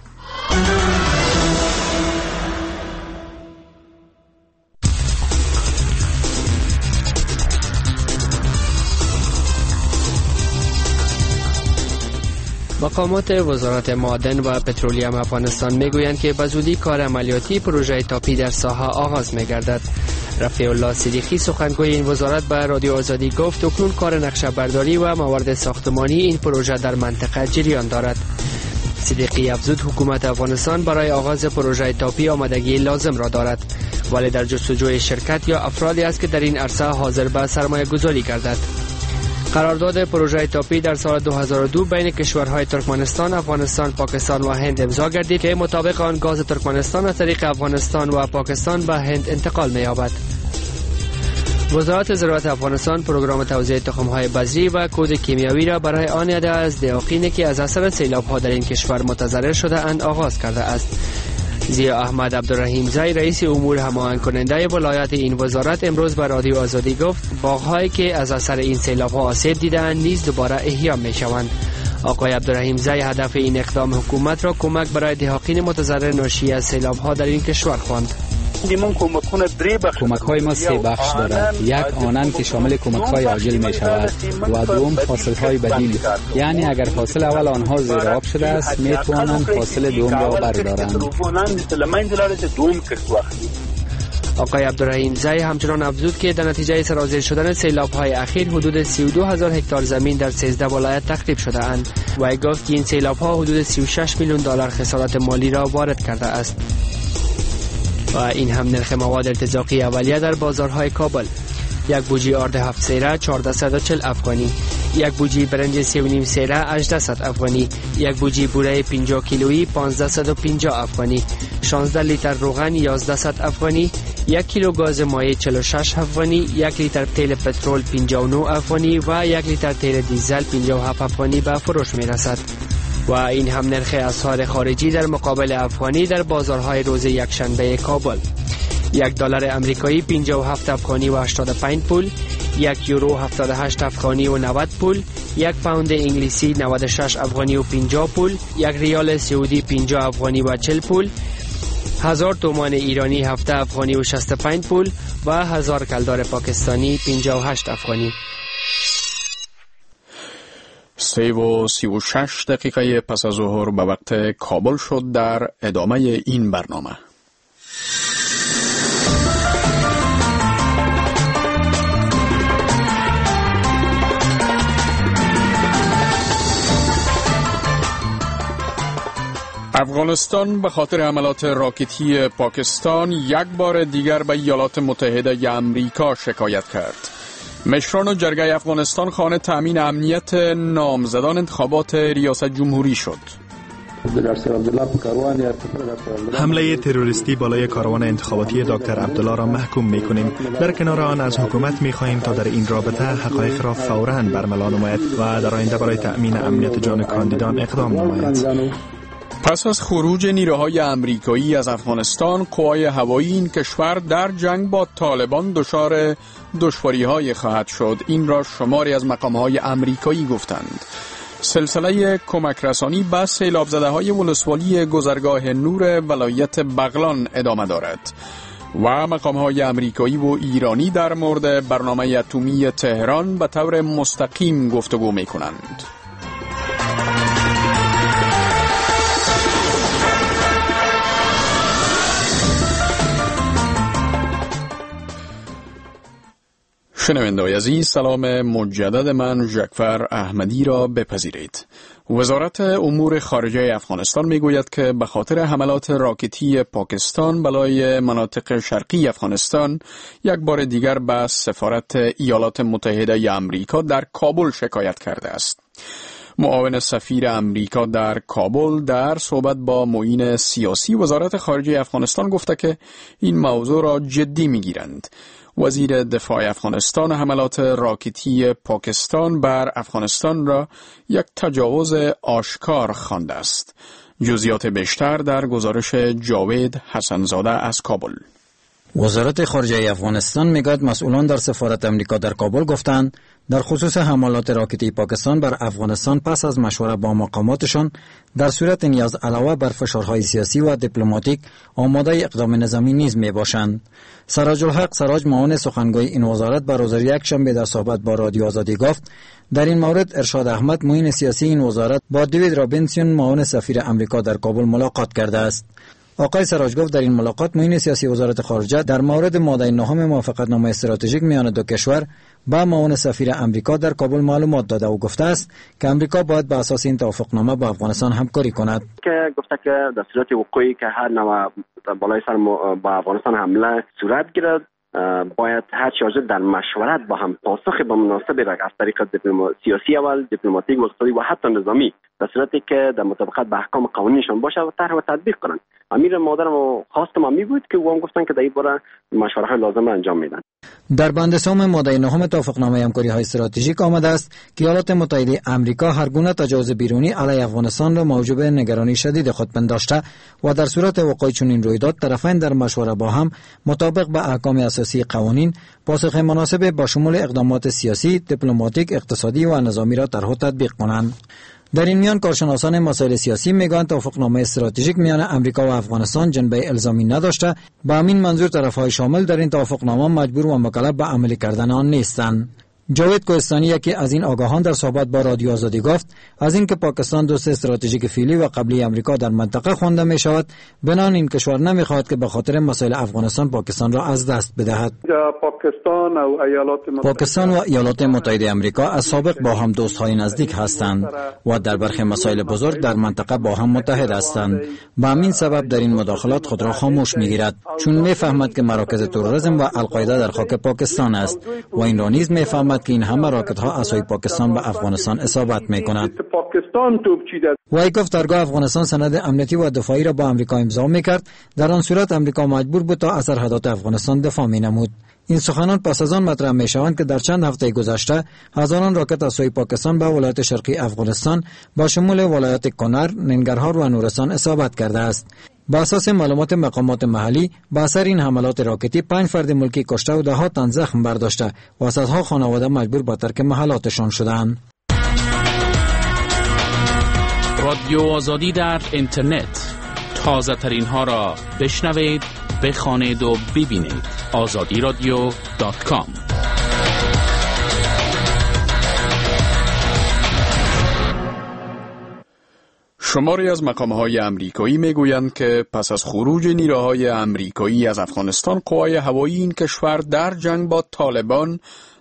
مقامات وزارت معدن و پترولیم افغانستان میگویند که به زودی کار عملیاتی پروژه تاپی در ساحه آغاز میگردد. رفیع الله صدیقی سخنگوی این وزارت به رادیو آزادی گفت اکنون کار نقشه برداری و موارد ساختمانی این پروژه در منطقه جریان دارد. صدیقی افزود حکومت افغانستان برای آغاز پروژه تاپی آمادگی لازم را دارد، ولی در جستجوی شرکت یا افرادی است که در این عرصه حاضر به سرمایه گذاری گردد. قرارداد پروژه تاپی در سال دو هزار و دو بین کشورهای ترکمنستان، افغانستان، پاکستان و هند امضا گردید که مطابق آن گاز ترکمنستان از طریق افغانستان و پاکستان به هند انتقال می‌یابد. وزارت زراعت افغانستان پروگرام توزیع تخم‌های بذری و کود کیمیاوی را برای آن عده از دهاقینی که از اثر سیلاب‌ها در این کشور متضرر شده اند آغاز کرده است. زیا احمد عبدالرحیم زی رئیس امور هماهنگ کننده ولایت این وزارت امروز به رادیو آزادی گفت باغ‌هایی که از اثر این سیلاب‌ها آسیب دیده‌اند نیز دوباره احیا می‌شوند. آقای عبدالرحیم زی هدف این اقدام حکومت را کمک برای دهاقین متضرر ناشی از سیلاب‌ها در این کشور خواند. کمک های ما سه بخش دارد. یک آنن که شامل کمک های عاجل می شود و دوم فاصل های بدیل، یعنی اگر فاصل اول آنها زیر آب شده است می توانند فاصل دوم را بردارند. آقای عبدالرحیم زی همچنان افزود که در نتیجه سرازیر شدن سیلاب‌های اخیر حدود سی و دو هزار هکتار زمین در سیزده ولایت تخریب شده اند و گفت که این سیلاب‌ها حدود سی و شش میلیون دلار خسارت مالی را وارد کرده است. و این هم نرخ مواد ارتزاقی اولیه در بازارهای کابل: یک بوجی آرد هفت سیره چهارصد و چهل افغانی، یک بوجی برنج سه و نیم سیره هشتصد افغانی، یک بوجی بوره پنجاه کیلویی پانزده و پنجاه افغانی، شانزده لیتر روغن یازده افغانی، یک کیلو گاز مایع چهل و شش افغانی، یک لیتر تیل پترول پنجاه و نه افغانی و یک لیتر تیل دیزل پنجاه و هفت افغانی به فروش می رسد. و این هم نرخ اسعار خارجی در مقابل افغانی در بازارهای روز یکشنبه کابل: یک دلار امریکایی پنجاه و هفت افغانی و هشتاد و پنج پول، یک یورو هفتاد و هشت افغانی و نود پول، یک پوند انگلیسی نود و شش افغانی و پنجاه پول، یک ریال سعودی پنجاه افغانی و چهل پول، هزار تومان ایرانی هفده افغانی و شصت و پنج پول و هزار کلدار پاکستانی پنجاه و هشت افغانی. سه و سی و شش دقیقه پس از ظهر به وقت کابل شد. در ادامه این برنامه افغانستان به خاطر حملات راکتی پاکستان یک بار دیگر به ایالات متحده ی امریکا شکایت کرد. مشران جرگه افغانستان خواهان تأمین امنیت نامزدان انتخابات ریاست جمهوری شد. حمله تروریستی بالای کاروان انتخاباتی دکتر عبدالله را محکوم می‌کنیم. در کنار آن از حکومت می‌خواهیم تا در این رابطه حقایق را فوراً برملا نماید و در آینده برای تأمین امنیت جان کاندیدان اقدام نماید. پس از خروج نیروهای امریکایی از افغانستان، قوای هوایی این کشور در جنگ با طالبان دچار دشواری‌های خواهد شد. این را شماری از مقام‌های امریکایی گفتند. سلسله کمک رسانی به سیلاب زده‌های ولسوالی گذرگاه نور ولایت بغلان ادامه دارد و مقام‌های امریکایی و ایرانی در مورد برنامه اتمی تهران به طور مستقیم گفتگو می‌کنند. شنونده‌های عزیز، سلام مجدد من ژکفر احمدی را بپذیرید. وزارت امور خارجه افغانستان میگوید که به خاطر حملات راکتی پاکستان بالای مناطق شرقی افغانستان یک بار دیگر به سفارت ایالات متحده ی امریکا در کابل شکایت کرده است. معاون سفیر امریکا در کابل در صحبت با معین سیاسی وزارت خارجه افغانستان گفته که این موضوع را جدی میگیرند. وزیر دفاع افغانستان حملات راکتی پاکستان بر افغانستان را یک تجاوز آشکار خوانده است. جزئیات بیشتر در گزارش جاوید حسنزاده از کابل. وزارت خارجه افغانستان میگوید مسئولان در سفارت امریکا در کابل گفتند در خصوص حملات راکتی پاکستان بر افغانستان پس از مشوره با مقاماتشان در صورت نیاز علاوه بر فشارهای سیاسی و دیپلماتیک آماده اقدام نظامی نیز می باشند. سراج الحق سراج معاون سخنگوی این وزارت بر روز یکشنبه در صحبت با رادیو آزادی گفت در این مورد ارشاد احمد معین سیاسی این وزارت با دیوید رابینسون معاون سفیر امریکا در کابل ملاقات کرده است. آقای سراج گفت در این ملاقات معین سیاسی وزارت خارجه در مورد ماده نهم موافقتنامه استراتژیک میان دو کشور با معاون سفیر امریکا در کابل معلومات داده و گفته است که امریکا باید بر اساس این توافقنامه با افغانستان همکاری کند. که گفته که در صورت وقوعی که هر نوع بالای سر با افغانستان حمله صورت گیرد باید هر چیز در مشورت با هم پاسخ به مناسب را از طریق سیاسی اول، دیپلماتیک و اقتصادی و حتی نظامی در صورتی که در مطابقت به احکام قانونیشان باشه و طرح و تطبیق کنند. امیر مادرم و خواستم می بود که وام گفتن که در این باره مشورت های لازم انجام میدن. در بند سوم ماده نهم توافقنامه همکاری های استراتژیک آمده است که ایالات متحده آمریکا هر گونه تجاوز بیرونی علیه افغانستان را موجب نگرانی شدید خود پنداشته و در صورت وقوع چنین رویداد طرفین در مشوره با هم مطابق به احکام اساسی قوانین پاسخ مناسب با شمول اقدامات سیاسی، دیپلماتیک، اقتصادی و نظامی را طرح و تطبیق کنند. در این میان کارشناسان مسائل سیاسی میگویند توافقنامه استراتژیک میان امریکا و افغانستان جنبه الزامی نداشته، به همین منظور طرفهای شامل در این توافقنامه مجبور و مکلف به عملی کردن آن نیستند. جاوید کوهستانی یکی از این آگاهان در صحبت با رادیو آزادی گفت از اینکه پاکستان دوست استراتژیک فعلی و قبلی امریکا در منطقه خوانده می شود، بنابراین این کشور نمیخواهد که به خاطر مسائل افغانستان پاکستان را از دست بدهد. پاکستان و ایالات متحده پاکستان و ایالات متحده امریکا از سابق با هم دوستهای نزدیک هستند و در برخی مسائل بزرگ در منطقه با هم متحد هستند. به همین سبب در این مداخلات خود را خاموش میگیرد، چون میفهمد که مراکز تروریسم و القاعده در خاک پاکستان است و این را نیز میفهمد که این همه راکت ها از سوی پاکستان به افغانستان اصابت میکند. و ای گفت درگاه افغانستان سند امنیتی و دفاعی را با امریکا امضا میکرد، در آن صورت امریکا مجبور بود تا از سرحدات افغانستان دفاع مینمود. این سخنان پس از آن مطرح میشوند که در چند هفته گذشته هزاران راکت از سوی پاکستان به ولایت شرقی افغانستان با شمول ولایت کنر، ننگرهار و نورستان اصابت کرده است. با اساس معلومات مقامات محلی، با اثر این حملات راکتی پنج فرد ملکی کشته و ده ها تن زخم برداشته و صدها خانواده مجبور به ترک محلاتشان شدند. رادیو آزادی در اینترنت، تازه ترین ها را بشنوید، بخوانید و ببینید. آزادی رادیو دات کام. شماری از مقام‌های امریکایی میگویند که پس از خروج نیروهای امریکایی از افغانستان، قوای هوایی این کشور در جنگ با طالبان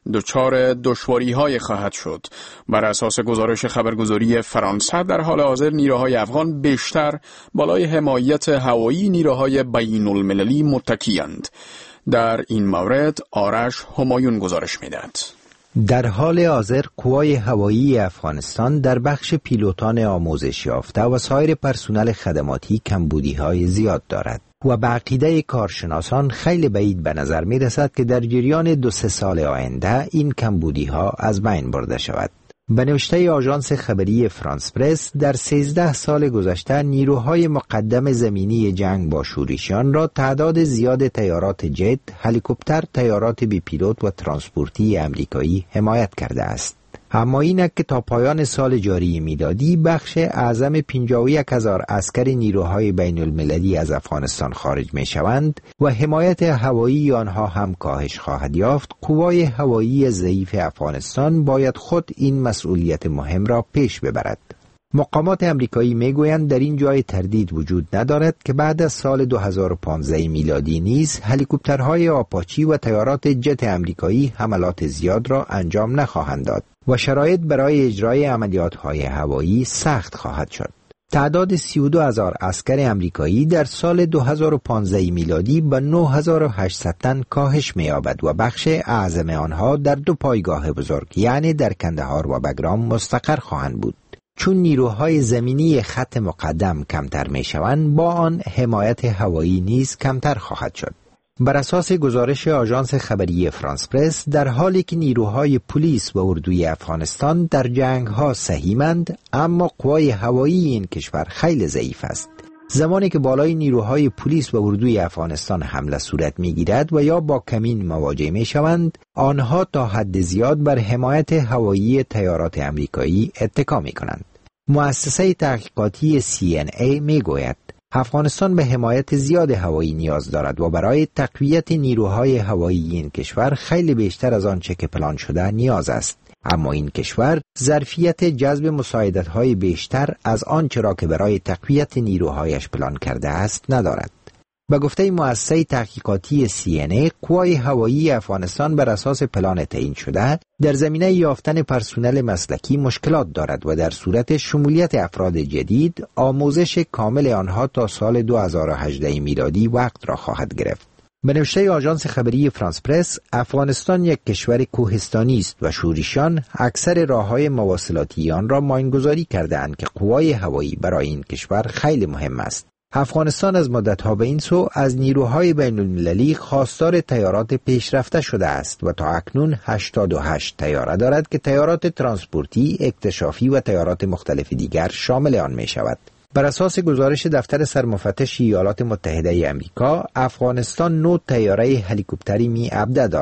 دچار دشواری‌های خواهد شد. بر اساس گزارش خبرگزاری فرانسه، در حال حاضر نیروهای افغان بیشتر بالای حمایت هوایی نیروهای بین المللی متکی‌اند. در این مورد آرش همایون گزارش می‌دهد. در حال حاضر قوای هوایی افغانستان در بخش پیلوتان آموزش یافته و سایر پرسنل خدماتی کمبودی‌های زیاد دارد و به عقیده کارشناسان خیلی بعید به نظر می رسد که در جریان دو سه سال آینده این کمبودی‌ها از بین برده شود. به نوشته آژانس خبری فرانس پرس، در سیزده سال گذشته نیروهای مقدم زمینی جنگ با شورشیان را تعداد زیاد تیارات جت، هلیکوپتر، تیارات بی پیلوت و ترانسپورتی امریکایی حمایت کرده است. اما اینک که تا پایان سال جاری میلادی بخش اعظم پنجاه و یک هزار عسکر نیروهای بین المللی از افغانستان خارج می شوند و حمایت هوایی آنها هم کاهش خواهد یافت، قوای هوایی ضعیف افغانستان باید خود این مسئولیت مهم را پیش ببرد. مقامات امریکایی میگویند در این جای تردید وجود ندارد که بعد از سال دو هزار و پانزده میلادی نیز هلیکوپترهای آپاچی و تیارات جت امریکایی حملات زیاد را انجام نخواهند داد و شرایط برای اجرای عملیات‌های هوایی سخت خواهد شد. تعداد سی و دو هزار عسکر امریکایی در سال دو هزار و پانزده میلادی به نه هزار و هشتصد تن کاهش می‌یابد و بخش اعظم آنها در دو پایگاه بزرگ یعنی در کندهار و بگرام مستقر خواهند بود. چون نیروهای زمینی خط مقدم کمتر میشوند، با آن حمایت هوایی نیز کمتر خواهد شد. بر اساس گزارش آژانس خبری فرانس پرس، در حالی که نیروهای پلیس و اردوی افغانستان در جنگ‌ها سهیمند، اما قوای هوایی این کشور خیلی ضعیف است. زمانی که بالای نیروهای پلیس و اردوی افغانستان حمله صورت می‌گیرد و یا با کمین مواجه می‌شوند، آنها تا حد زیاد بر حمایت هوایی تیارات امریکایی اتکا می‌کنند. مؤسسه تحقیقاتی سی ان ای می‌گوید افغانستان به حمایت زیاد هوایی نیاز دارد و برای تقویت نیروهای هوایی این کشور خیلی بیشتر از آنچه که پلان شده نیاز است. اما این کشور ظرفیت جذب مساعدت‌های بیشتر از آنچه را که برای تقویت نیروهایش پلان کرده است ندارد. به گفته مؤسسه تحقیقاتی سی ان ای، قوای هوایی افغانستان بر اساس پلان تعیین شده در زمینه یافتن پرسنل مسلکی مشکلات دارد و در صورت شمولیت افراد جدید، آموزش کامل آنها تا سال دو هزار و هجده میلادی وقت را خواهد گرفت. به نوشته آژانس خبری فرانس پرس، افغانستان یک کشور کوهستانی است و شورشیان اکثر راههای مواصلاتی آن را ماینگذاری کرده‌اند که قوای هوایی برای این کشور خیلی مهم است. افغانستان از مدت‌ها به این سو از نیروهای بین المللی خواستار تیارات پیشرفته شده است و تا اکنون هشتاد و هشت تیاره دارد که تیارات ترانسپورتی، اکتشافی و تیارات مختلف دیگر شامل آن می شود. بر اساس گزارش دفتر سرمفتش ایالات متحده ای آمریکا، افغانستان نه تیاره هلیکوپتری می ابده دارد.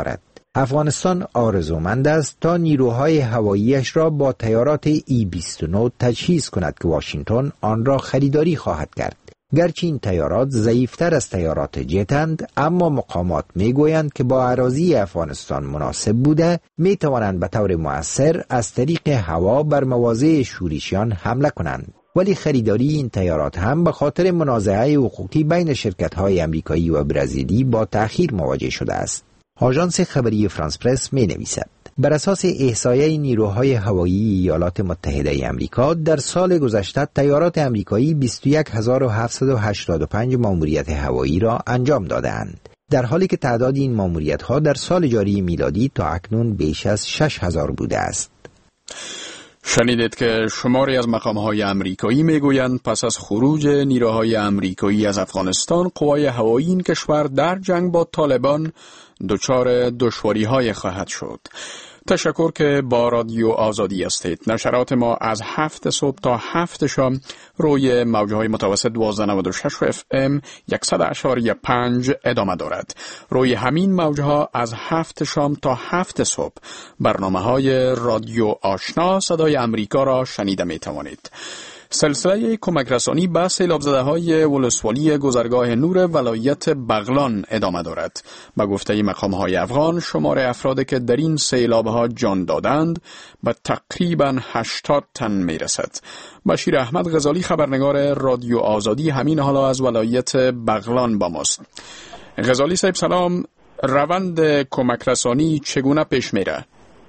افغانستان آرزومند است تا نیروهای هواییش را با طیارات ای بیست و نه تجهیز کند که واشنگتن آن را خریداری خواهد کرد. گرچه این طیارات ضعیفتر از طیارات جتند، اما مقامات میگویند که با اراضی افغانستان مناسب بوده می توانند به طور مؤثر از طریق هوا بر مواضع شورشیان حمله کنند. ولی خریداری این طیارات هم به خاطر منازعه حقوقی بین شرکت‌های آمریکایی و برزیلی با تأخیر مواجه شده است. آژانس خبری فرانس پرس می نویسد بر اساس احصایه نیروهای هوایی ایالات متحده آمریکا در سال گذشته طیارات آمریکایی بیست و یک هزار و هفتصد و هشتاد و پنج ماموریت هوایی را انجام دادند، در حالی که تعداد این ماموریت‌ها در سال جاری میلادی تا اکنون بیش از شش هزار بوده است. شنیدید که شماری از مقام‌های آمریکایی میگویند پس از خروج نیروهای آمریکایی از افغانستان، قوای هوایی این کشور در جنگ با طالبان دچار دشواری‌های خواهد شد. تشکر که با رادیو آزادی هستید. نشرات ما از هفت صبح تا هفت شام روی موجهای متوسط دوازده نود و شش اف ام صد اشاری پنج ادامه دارد. روی همین موجها از هفت شام تا هفت صبح برنامه های رادیو آشنا صدای امریکا را شنیده می توانید. سلسله کمک رسانی به سیلاب زده های ولسوالی گذرگاه نور ولایت بغلان ادامه دارد. به گفته مقام های افغان، شمار افرادی که در این سیلاب ها جان دادند به تقریبا هشتاد تن می رسد. بشیر احمد غزالی خبرنگار رادیو آزادی همین حالا از ولایت بغلان با ماست. غزالی صاحب سلام، روند کمک رسانی چگونه پیش میره؟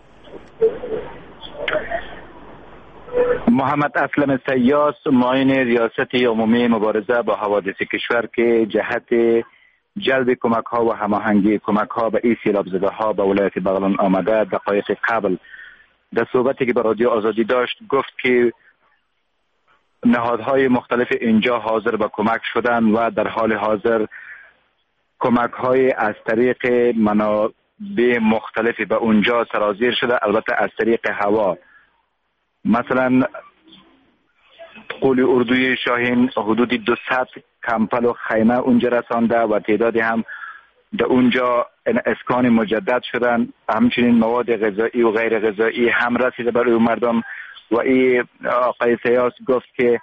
محمد اسلم سیاس، معاون ریاست عمومی مبارزه با حوادث کشور که جهت جلب کمک ها و هماهنگی کمک ها به این سیلاب زده ها به ولایت بغلان آمده، دقایق قبل در صحبتی که به رادیو آزادی داشت گفت که نهادهای مختلف اینجا حاضر به کمک شدن و در حال حاضر کمک های از طریق منابع مختلفی به اونجا سرازیر شده، البته از طریق هوا. مثلا قول اردوی شاهین حدود دویست کمپل و خیمه اونجا رسانده و تعدادی هم در اونجا اسکان مجدد شدن. همچنین مواد غذایی و غیر غذایی هم رسیده برای مردم و این آقای سیاس گفت که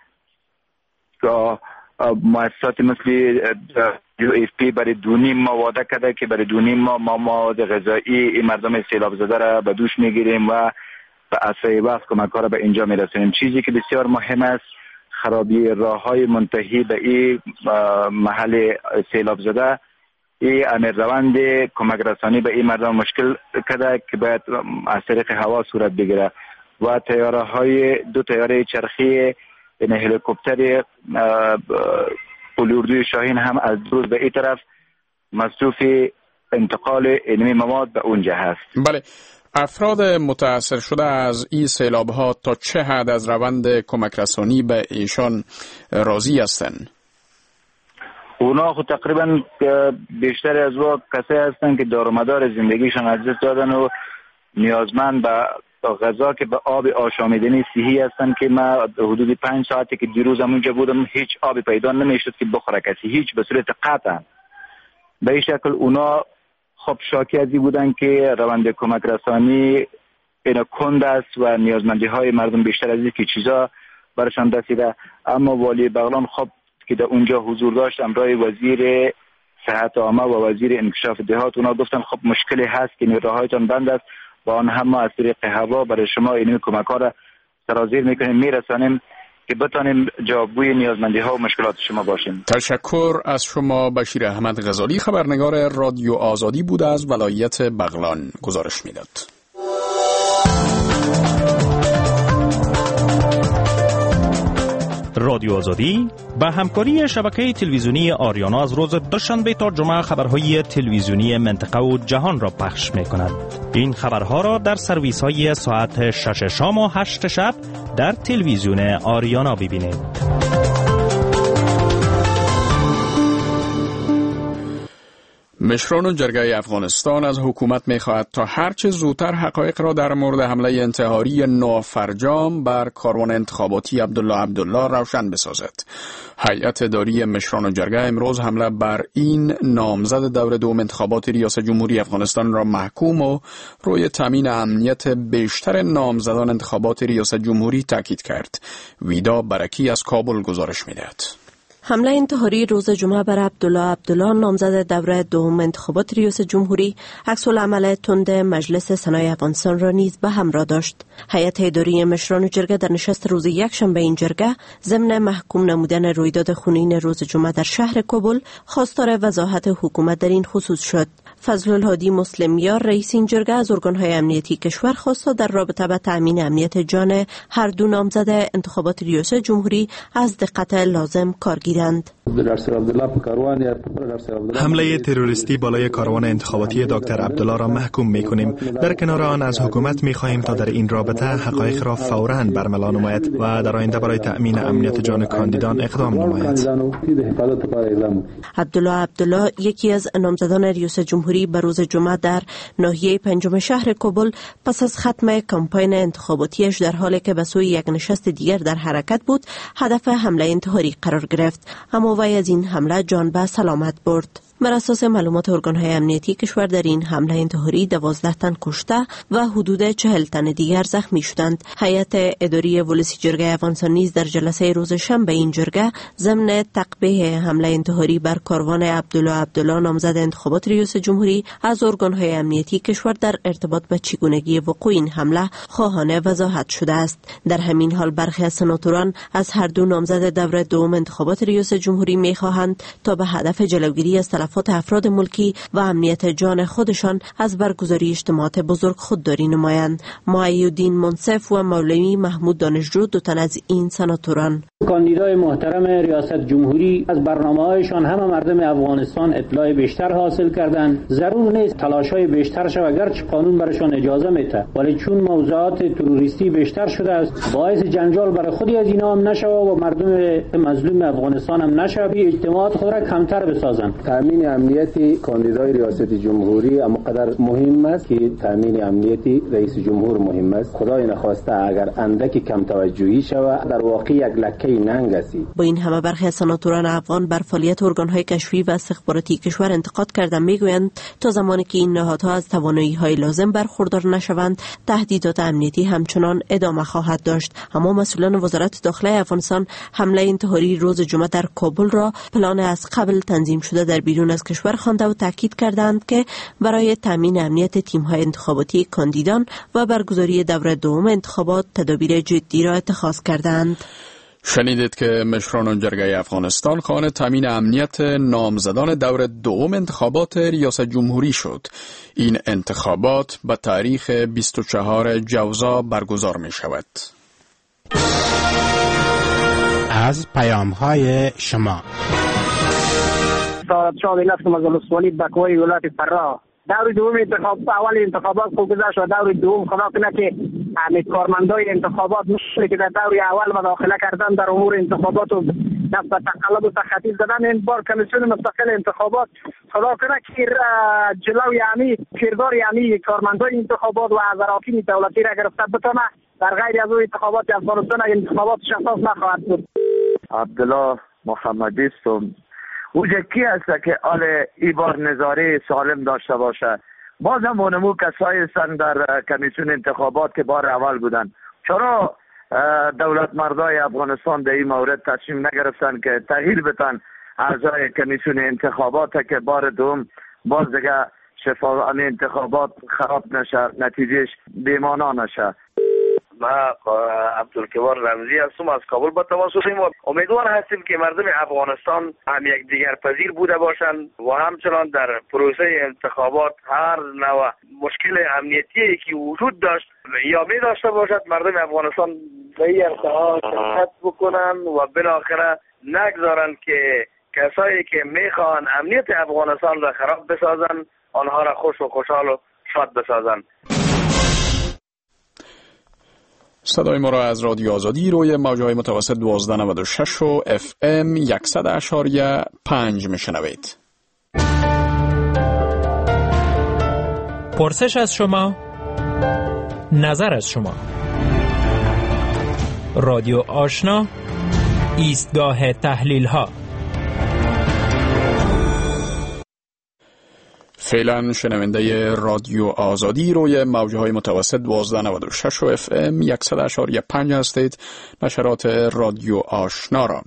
مؤسسات مثل یو اف پی برای دونیم ما وعده کرده که برای دونیم ما ما مواد غذایی این مردم سیلاب زده را به دوش میگیریم و به اسرع وقت کمک ها را به اینجا میرسونیم. چیزی که بسیار مهم است، خرابی راه های منتهی به این محل سیلاب زده، این امر روند کمک رسانی به این مردم مشکل کرده که باید از طریق هوا صورت بگیره و تیاره های دو تیاره چرخی این هلیکوپتر قول اردوی شاهین هم از دور به این طرف مصروف انتقال علمی مواد به اونجا هست. بله، افراد متاثر شده از این سیلاب ها تا چه حد از روند کمک رسانی به ایشان راضی هستند؟ اونا خود تقریبا بیشتر از وقت کسی هستند که دارمدار زندگیشان از دست دادن و نیازمند به غذا که به آب آشامیدنی صحی هستند که ما حدود پنج ساعتی که دیروز اونجا بودم هیچ آبی پیدا نمیشد که بخوره کسی، هیچ به صورت قطع. به این شکل اونا خب شاکی ازی بودن که روند کمک رسانی اینا کند است و نیازمندی های مردم بیشتر از این که چیزا برشان رسیده. اما والی بغلان خب که در اونجا حضور داشت، امرای وزیر صحت عامه و وزیر انکشاف دهات، اونا گفتن خب مشکلی هست که راههایتان بند است و آن هم ما از طریق هوا برای شما این کمک ها را سرازیر میکنیم میرسانیم که بتانیم جوابگوی نیازمندی ها و مشکلات شما باشیم. تشکر از شما بشیر احمد غزالی، خبرنگار رادیو آزادی بود از ولایت بغلان گزارش میداد. رادیو آزادی با همکاری شبکه تلویزیونی آریانا از روز دوشنبه تا جمعه خبرهای تلویزیونی منطقه و جهان را پخش می کند. این خبرها را در سرویس های ساعت شش شام و هشت شب در تلویزیون آریانا ببینید. مشران جرگه افغانستان از حکومت می‌خواهد تا هرچه زودتر حقایق را در مورد حمله انتحاری نافرجام بر کاروان انتخاباتی عبدالله عبدالله روشن بسازد. هیئت اداری مشران جرگه امروز حمله بر این نامزد دور دوم انتخابات ریاست جمهوری افغانستان را محکوم و روی تامین امنیت بیشتر نامزدان انتخابات ریاست جمهوری تاکید کرد. ویدا برکی از کابل گزارش می‌دهد. حمله انتحاری روز جمعه بر عبدالله عبدالله نامزد دوره دوم انتخابات ریاست جمهوری عکس العمل تند مجلس سنای افغانستان را نیز به همراه داشت. هیئت اداری مشران جرگه در نشست روز یکشنبه این جرگه ضمن محکوم نمودن رویداد خونین روز جمعه در شهر کابل خواستار وضاحت حکومت در این خصوص شد. فضل الهادی مسلمیار رئیس این جرگه از ارگان‌های امنیتی کشور خواست در رابطه با تأمین امنیت جان هر دو نامزد انتخابات ریاست جمهوری از دقت لازم کار گیرند. حمله تروریستی بالای کاروان انتخاباتی دکتر عبدالله را محکوم می‌کنیم. در کنار آن از حکومت می‌خواهیم تا در این رابطه حقایق را فوراً برملا نماید و در آینده برای تأمین امنیت جان کاندیدان اقدام نماید. عبدالله عبدالله یکی از نامزدان ریاست جمهوری به روز جمعه در ناحیه پنجم شهر کابل پس از ختم کمپاین انتخاباتیش در حالی که به سوی یک نشست دیگر در حرکت بود هدف حمله انتحاری قرار گرفت، اما وی از این حمله جان به سلامت برد. بر اساس معلومات ارگان‌های امنیتی کشور در این حمله انتحاری دوازده تن کشته و حدود چهل تن دیگر زخمی شدند. هیئت اداری ولسی جرگه افغانستان نیز در جلسه روز شنبه این جرگه ضمن تقبیح حمله انتحاری بر کاروان عبدالله عبدالله نامزد انتخابات ریاست جمهوری از ارگان‌های امنیتی کشور در ارتباط به چگونگی وقوع این حمله خواهانه وضاحت شده است. در همین حال برخی از سناتوران از هر دو نامزد دوره دوم انتخابات ریاست جمهوری می‌خواهند تا به هدف جلوگیری از تلفات افراد ملکی و امنیت جان خودشان از برگزاری اجتماعات بزرگ خودداری نمایند. معیدین منصف و مولوی محمود دانشجو دو تن از این سناتوران. کاندیدای محترم ریاست جمهوری از برنامه‌هایشان همه مردم افغانستان اطلاع بیشتر حاصل کردند. ضرور نیست تلاش‌های بیشتر شود اگرچه قانون برشان اجازه میده، ولی چون موضوعات تروریستی بیشتر شده است باعث جنجال برای خودی از اینا هم نشود و مردم مظلوم افغانستان هم نشود. اجتماعات خود را کمتر بسازند. تامین امنیتی کاندیدای ریاست جمهوری همانقدر مهم است که تامین امنیتی رئیس جمهور مهم است. خدای نخواسته اگر اندکی کم توجهی شود در واقع یک لکه ننگ است. با این همه برخی از سناتوران افغان بر فعالیت ارگان‌های کشفی و استخباراتی کشور انتقاد کردند. میگویند تا زمانی که این نهادها از توانایی‌های لازم برخوردار نشوند تهدیدات امنیتی همچنان ادامه خواهد داشت. اما مسئولان وزارت داخله افغانستان حمله انتحاری روز جمعه در کابل را پلان از قبل تنظیم شده در بیرون از کشور خوانده و تاکید کردند که برای تامین امنیت تیم‌های انتخاباتی کاندیدان و برگزاری دوره دوم انتخابات تدابیر جدی را اتخاذ کردند. شنیدید که مشران جرگه افغانستان خواهان تامین امنیت نامزدان دور دوم انتخابات ریاست جمهوری شد. این انتخابات به تاریخ بیست و چهارم جوزا برگزار می شود. از پیام‌های شما شاه ملت مزلسوالی بکوی ولایت فرا دور دوم انتخاب اول انتخابات خوب گذشت و دور دوم خدا کنه که همه کارمندای انتخابات مثل که در دور اول مداخله کردن در امور انتخابات و دست به تقلب و تخطی زدن، این بار کمیسیون مستقل انتخابات خدا کنه که جلو یعنی کردار یعنی کارمندای انتخابات و از اراکین دولتی را گرفته بتونه در غیر از انتخابات افغانستان انتخابات شفاف نخواهد بود. عبدالله محمدی است. اوجه کی هست که آل ای بار نظاره سالم داشته باشه؟ باز هم اونمو کسایی هستن در کمیسیون انتخابات که بار اول بودن. چرا دولت مردای افغانستان در این مورد تصمیم نگرفتن که تغییر بدن اعضای کمیسیون انتخابات که بار دوم باز دیگه شفاف انتخابات خراب نشه، نتیجهش بی‌معنا نشه؟ ما عبدالکبار رمزی هستم، از کابل با تماس هستیم و امیدوار هستیم که مردم افغانستان هم یک دیگر پذیر بوده باشند و همچنان در پروسه انتخابات هر نوع مشکل امنیتی که وجود داشت یا می داشته باشد مردم افغانستان به این ارتها شرکت بکنن و بالاخره نگذارن که کسایی که میخوان امنیت افغانستان را خراب بسازن آنها را خوش و خوشحال و شاد بسازن. صدای ما را از رادیو آزادی روی موج‌های متوسط دوازده نود و شش و اف ام صد و یک اشاریه پنج میشنوید. پرسش از شما، نظر از شما. رادیو آشنا، ایستگاه تحلیل ها. فعلا شنونده رادیو آزادی روی موجه های متوسط دوازده نود و شش و اف ام صد و اشاری پنج هستید. نشرات رادیو آشنا را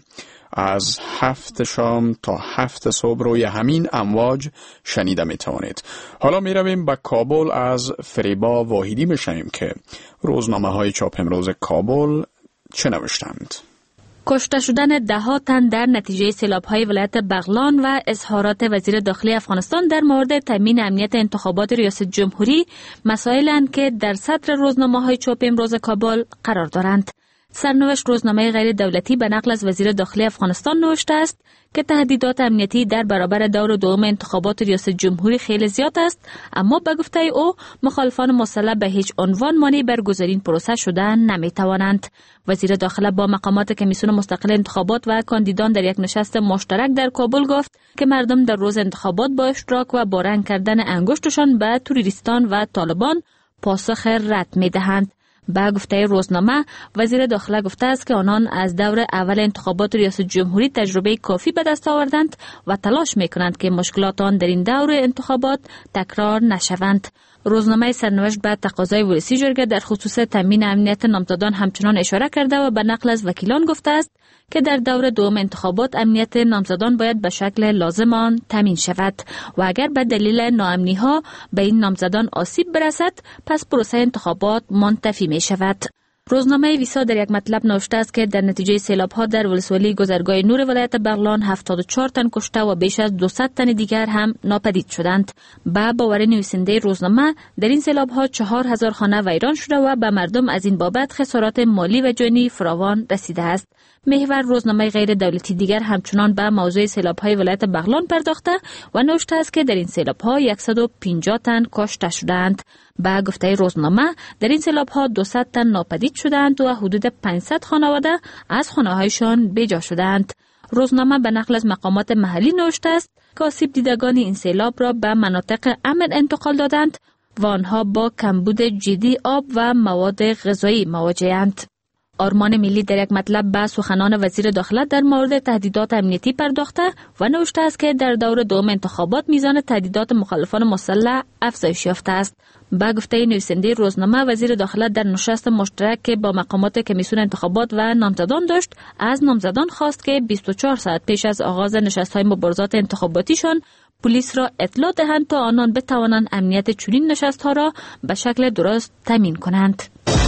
از هفت شام تا هفت صبح روی همین امواج شنیده می توانید. حالا می رویم به کابل. از فریبا واحدی می شنیم که روزنامه های چاپ امروز کابل چه نوشتند. کشته شدن ده ها تن در نتیجه سیلاب‌های ولایت بغلان و اظهارات وزیر داخلی افغانستان در مورد تامین امنیت انتخابات ریاست جمهوری مسائلند که در صدر روزنامه‌های چاپ امروز کابل قرار دارند. سرنوشت روزنامه غیر دولتی به نقل از وزیر داخلی افغانستان نوشته است که تهدیدات امنیتی در برابر دور دوم انتخابات ریاست جمهوری خیلی زیاد است، اما به گفته او مخالفان مسلح به هیچ عنوان مانع برگزاری این پروسه شدن نمی توانند. وزیر داخله با مقامات کمیسیون مستقل انتخابات و کاندیدان در یک نشست مشترک در کابل گفت که مردم در روز انتخابات با اشتراک و با رنگ کردن انگشتشان به تروریستان و طالبان پاسخ رد می دهند. با گفته روزنامه، وزیر داخله گفته است که آنان از دور اول انتخابات ریاست جمهوری تجربه کافی به دست آوردند و تلاش میکنند که مشکلات آن در این دور انتخابات تکرار نشوند. روزنامه سرنوشت به تقاضای ورسی جرگه در خصوص تامین امنیت نامزدان همچنان اشاره کرده و به نقل از وکیلان گفته است که در دور دوم انتخابات امنیت نامزدان باید به شکل لازم آن تامین شود و اگر به دلیل ناامنی ها به این نامزدان آسیب برسد پس پروسه انتخابات منتفی می شود. روزنامه ویسا در یک مطلب نوشته است که در نتیجه سیلاب ها در ولسوالی گذرگاه نور ولایت بغلان هفتاد و چهار تن کشته و بیش از دویست تن دیگر هم ناپدید شدند. با باور نویسنده روزنامه در این سیلاب ها چهار هزار خانه ویران شده و به مردم از این بابت خسارات مالی و جانی فراوان رسیده است. محور روزنامه غیر دولتی دیگر همچنان به موضوع سیلاب‌های ولایت بغلان پرداخته و نوشته است که در این سیلاب‌ها صد و پنجاه تن کشته شدند. با گفته روزنامه در این سیلاب‌ها دویست تن ناپدید شدند و حدود پانصد خانواده از خانه‌هایشان بیجا شدند. روزنامه به نقل از مقامات محلی نوشته است که آسیب دیدگان این سیلاب را به مناطق امن انتقال دادند و آنها با کمبود جدی آب و مواد غذایی مواجه‌اند. آرمان ملی در یک مطلب به سخنان وزیر داخله در مورد تهدیدات امنیتی پرداخته و نوشته است که در دور دوم انتخابات میزان تهدیدات مخالفان مسلح افزایش یافته است. با گفته نویسنده روزنامه، وزیر داخله در نشست مشترک که با مقامات کمیسیون انتخابات و نامزدان داشت از نامزدان خواست که بیست و چهار ساعت پیش از آغاز نشست‌های مبارزات انتخاباتیشان پلیس را اطلاع دهند تا آنان بتوانند امنیت چنین نشست‌ها را به شکل درست تامین کنند.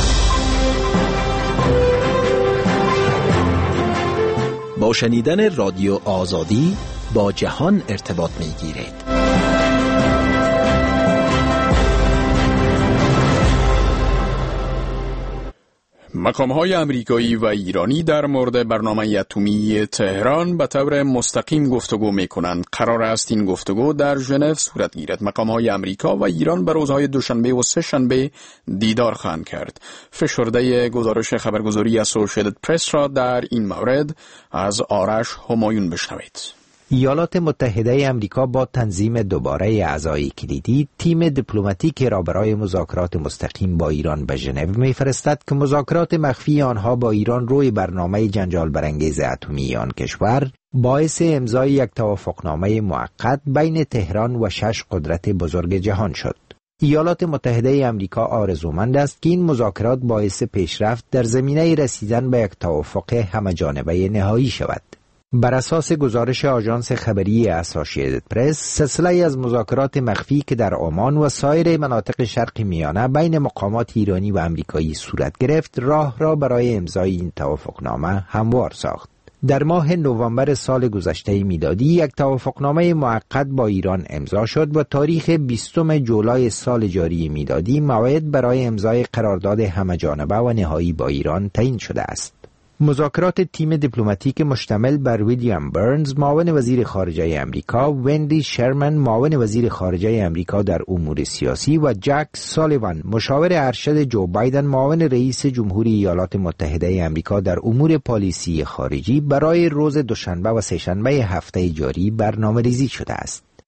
با شنیدن رادیو آزادی با جهان ارتباط می گیرید. مقام‌های امریکایی و ایرانی در مورد برنامه اتمی تهران به طور مستقیم گفتگو می‌کنند. قرار است این گفتگو در ژنو صورت گیرد. مقام‌های امریکا و ایران به روزهای دوشنبه و سه شنبه دیدار خواهند کرد. فشرده گزارش خبرگزاری اسوسییتد پرس را در این مورد از آرش همایون بشنوید. ایالات متحده آمریکا با تنظیم دوباره اعضای کلیدی تیم دیپلماتیک را برای مذاکرات مستقیم با ایران به ژنو می‌فرستد که مذاکرات مخفی آنها با ایران روی برنامه جنجال برانگیز اتمی آن کشور باعث امضای یک توافقنامه موقت بین تهران و شش قدرت بزرگ جهان شد. ایالات متحده آمریکا آرزومند است که این مذاکرات باعث پیشرفت در زمینه رسیدن به یک توافق همه‌جانبه نهایی شود. بر اساس گزارش آژانس خبری اسوسییتد پرس، سلسله از مذاکرات مخفی که در عمان و سایر مناطق شرق میانه بین مقامات ایرانی و آمریکایی صورت گرفت، راه را برای امضای این توافقنامه هموار ساخت. در ماه نوامبر سال گذشته میلادی یک توافقنامه موقت با ایران امضا شد و تاریخ بیستم جولای سال جاری میلادی موعد برای امضای قرارداد همه‌جانبه و نهایی با ایران تعیین شده است. مذاکرات تیم دیپلماتیک مشتمل بر ویلیام برنز معاون وزیر خارجه آمریکا، وندی شرمن معاون وزیر خارجه آمریکا در امور سیاسی و جک سالیوان مشاور ارشد جو بایدن معاون رئیس جمهوری ایالات متحده آمریکا در امور پالیسی خارجی برای روز دوشنبه و سه‌شنبه هفته جاری برنامه‌ریزی شده است.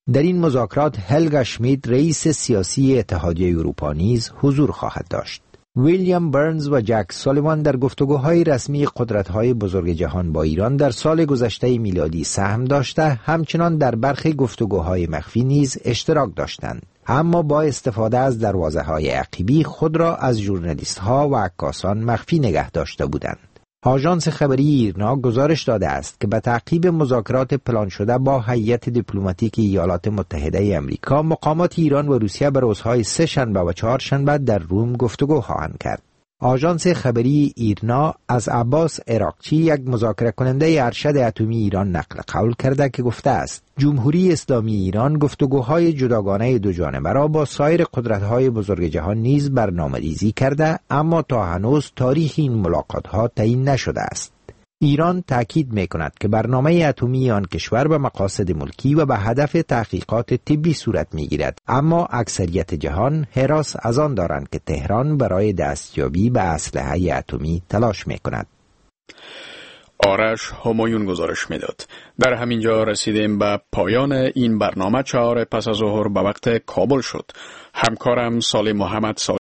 در این مذاکرات هلگا شمیت رئیس سیاسی اتحادیه اروپا نیز حضور خواهد داشت. ویلیام برنز و جک سالیوان در گفتگوهای رسمی قدرت‌های بزرگ جهان با ایران در سال گذشته میلادی سهم داشته، همچنان در برخی گفتگوهای مخفی نیز اشتراک داشتند، اما با استفاده از دروازه‌های عقیبی خود را از ژورنالیست‌ها و عکاسان مخفی نگه داشته بودند. آژانس خبری ایرنا گزارش داده است که به تعقیب مذاکرات پلان شده با هیئت دیپلماتیک ایالات متحده آمریکا، مقامات ایران و روسیه به روزهای سه شنبه و چهار شنبه در روم گفتگو خواهند کرد. آژانس خبری ایرنا از عباس عراقچی، یک مذاکره کننده ارشد اتمی ایران، نقل قول کرده که گفته است جمهوری اسلامی ایران گفتگوهای جداگانه دو جانبه را با سایر قدرت‌های بزرگ جهان نیز برنامه‌ریزی کرده، اما تا هنوز تاریخ این ملاقات‌ها تعیین نشده است. ایران تأکید می‌کند که برنامه اتمی آن کشور به مقاصد ملکی و به هدف تحقیقات طبی صورت می‌گیرد، اما اکثریت جهان هراس از آن دارند که تهران برای دستیابی به اسلحه اتمی تلاش می‌کند. آرش همایون گزارش میداد. در همین جا رسیدیم به پایان این برنامه. چهار پس از ظهر به وقت کابل شد. همکارم سالی محمد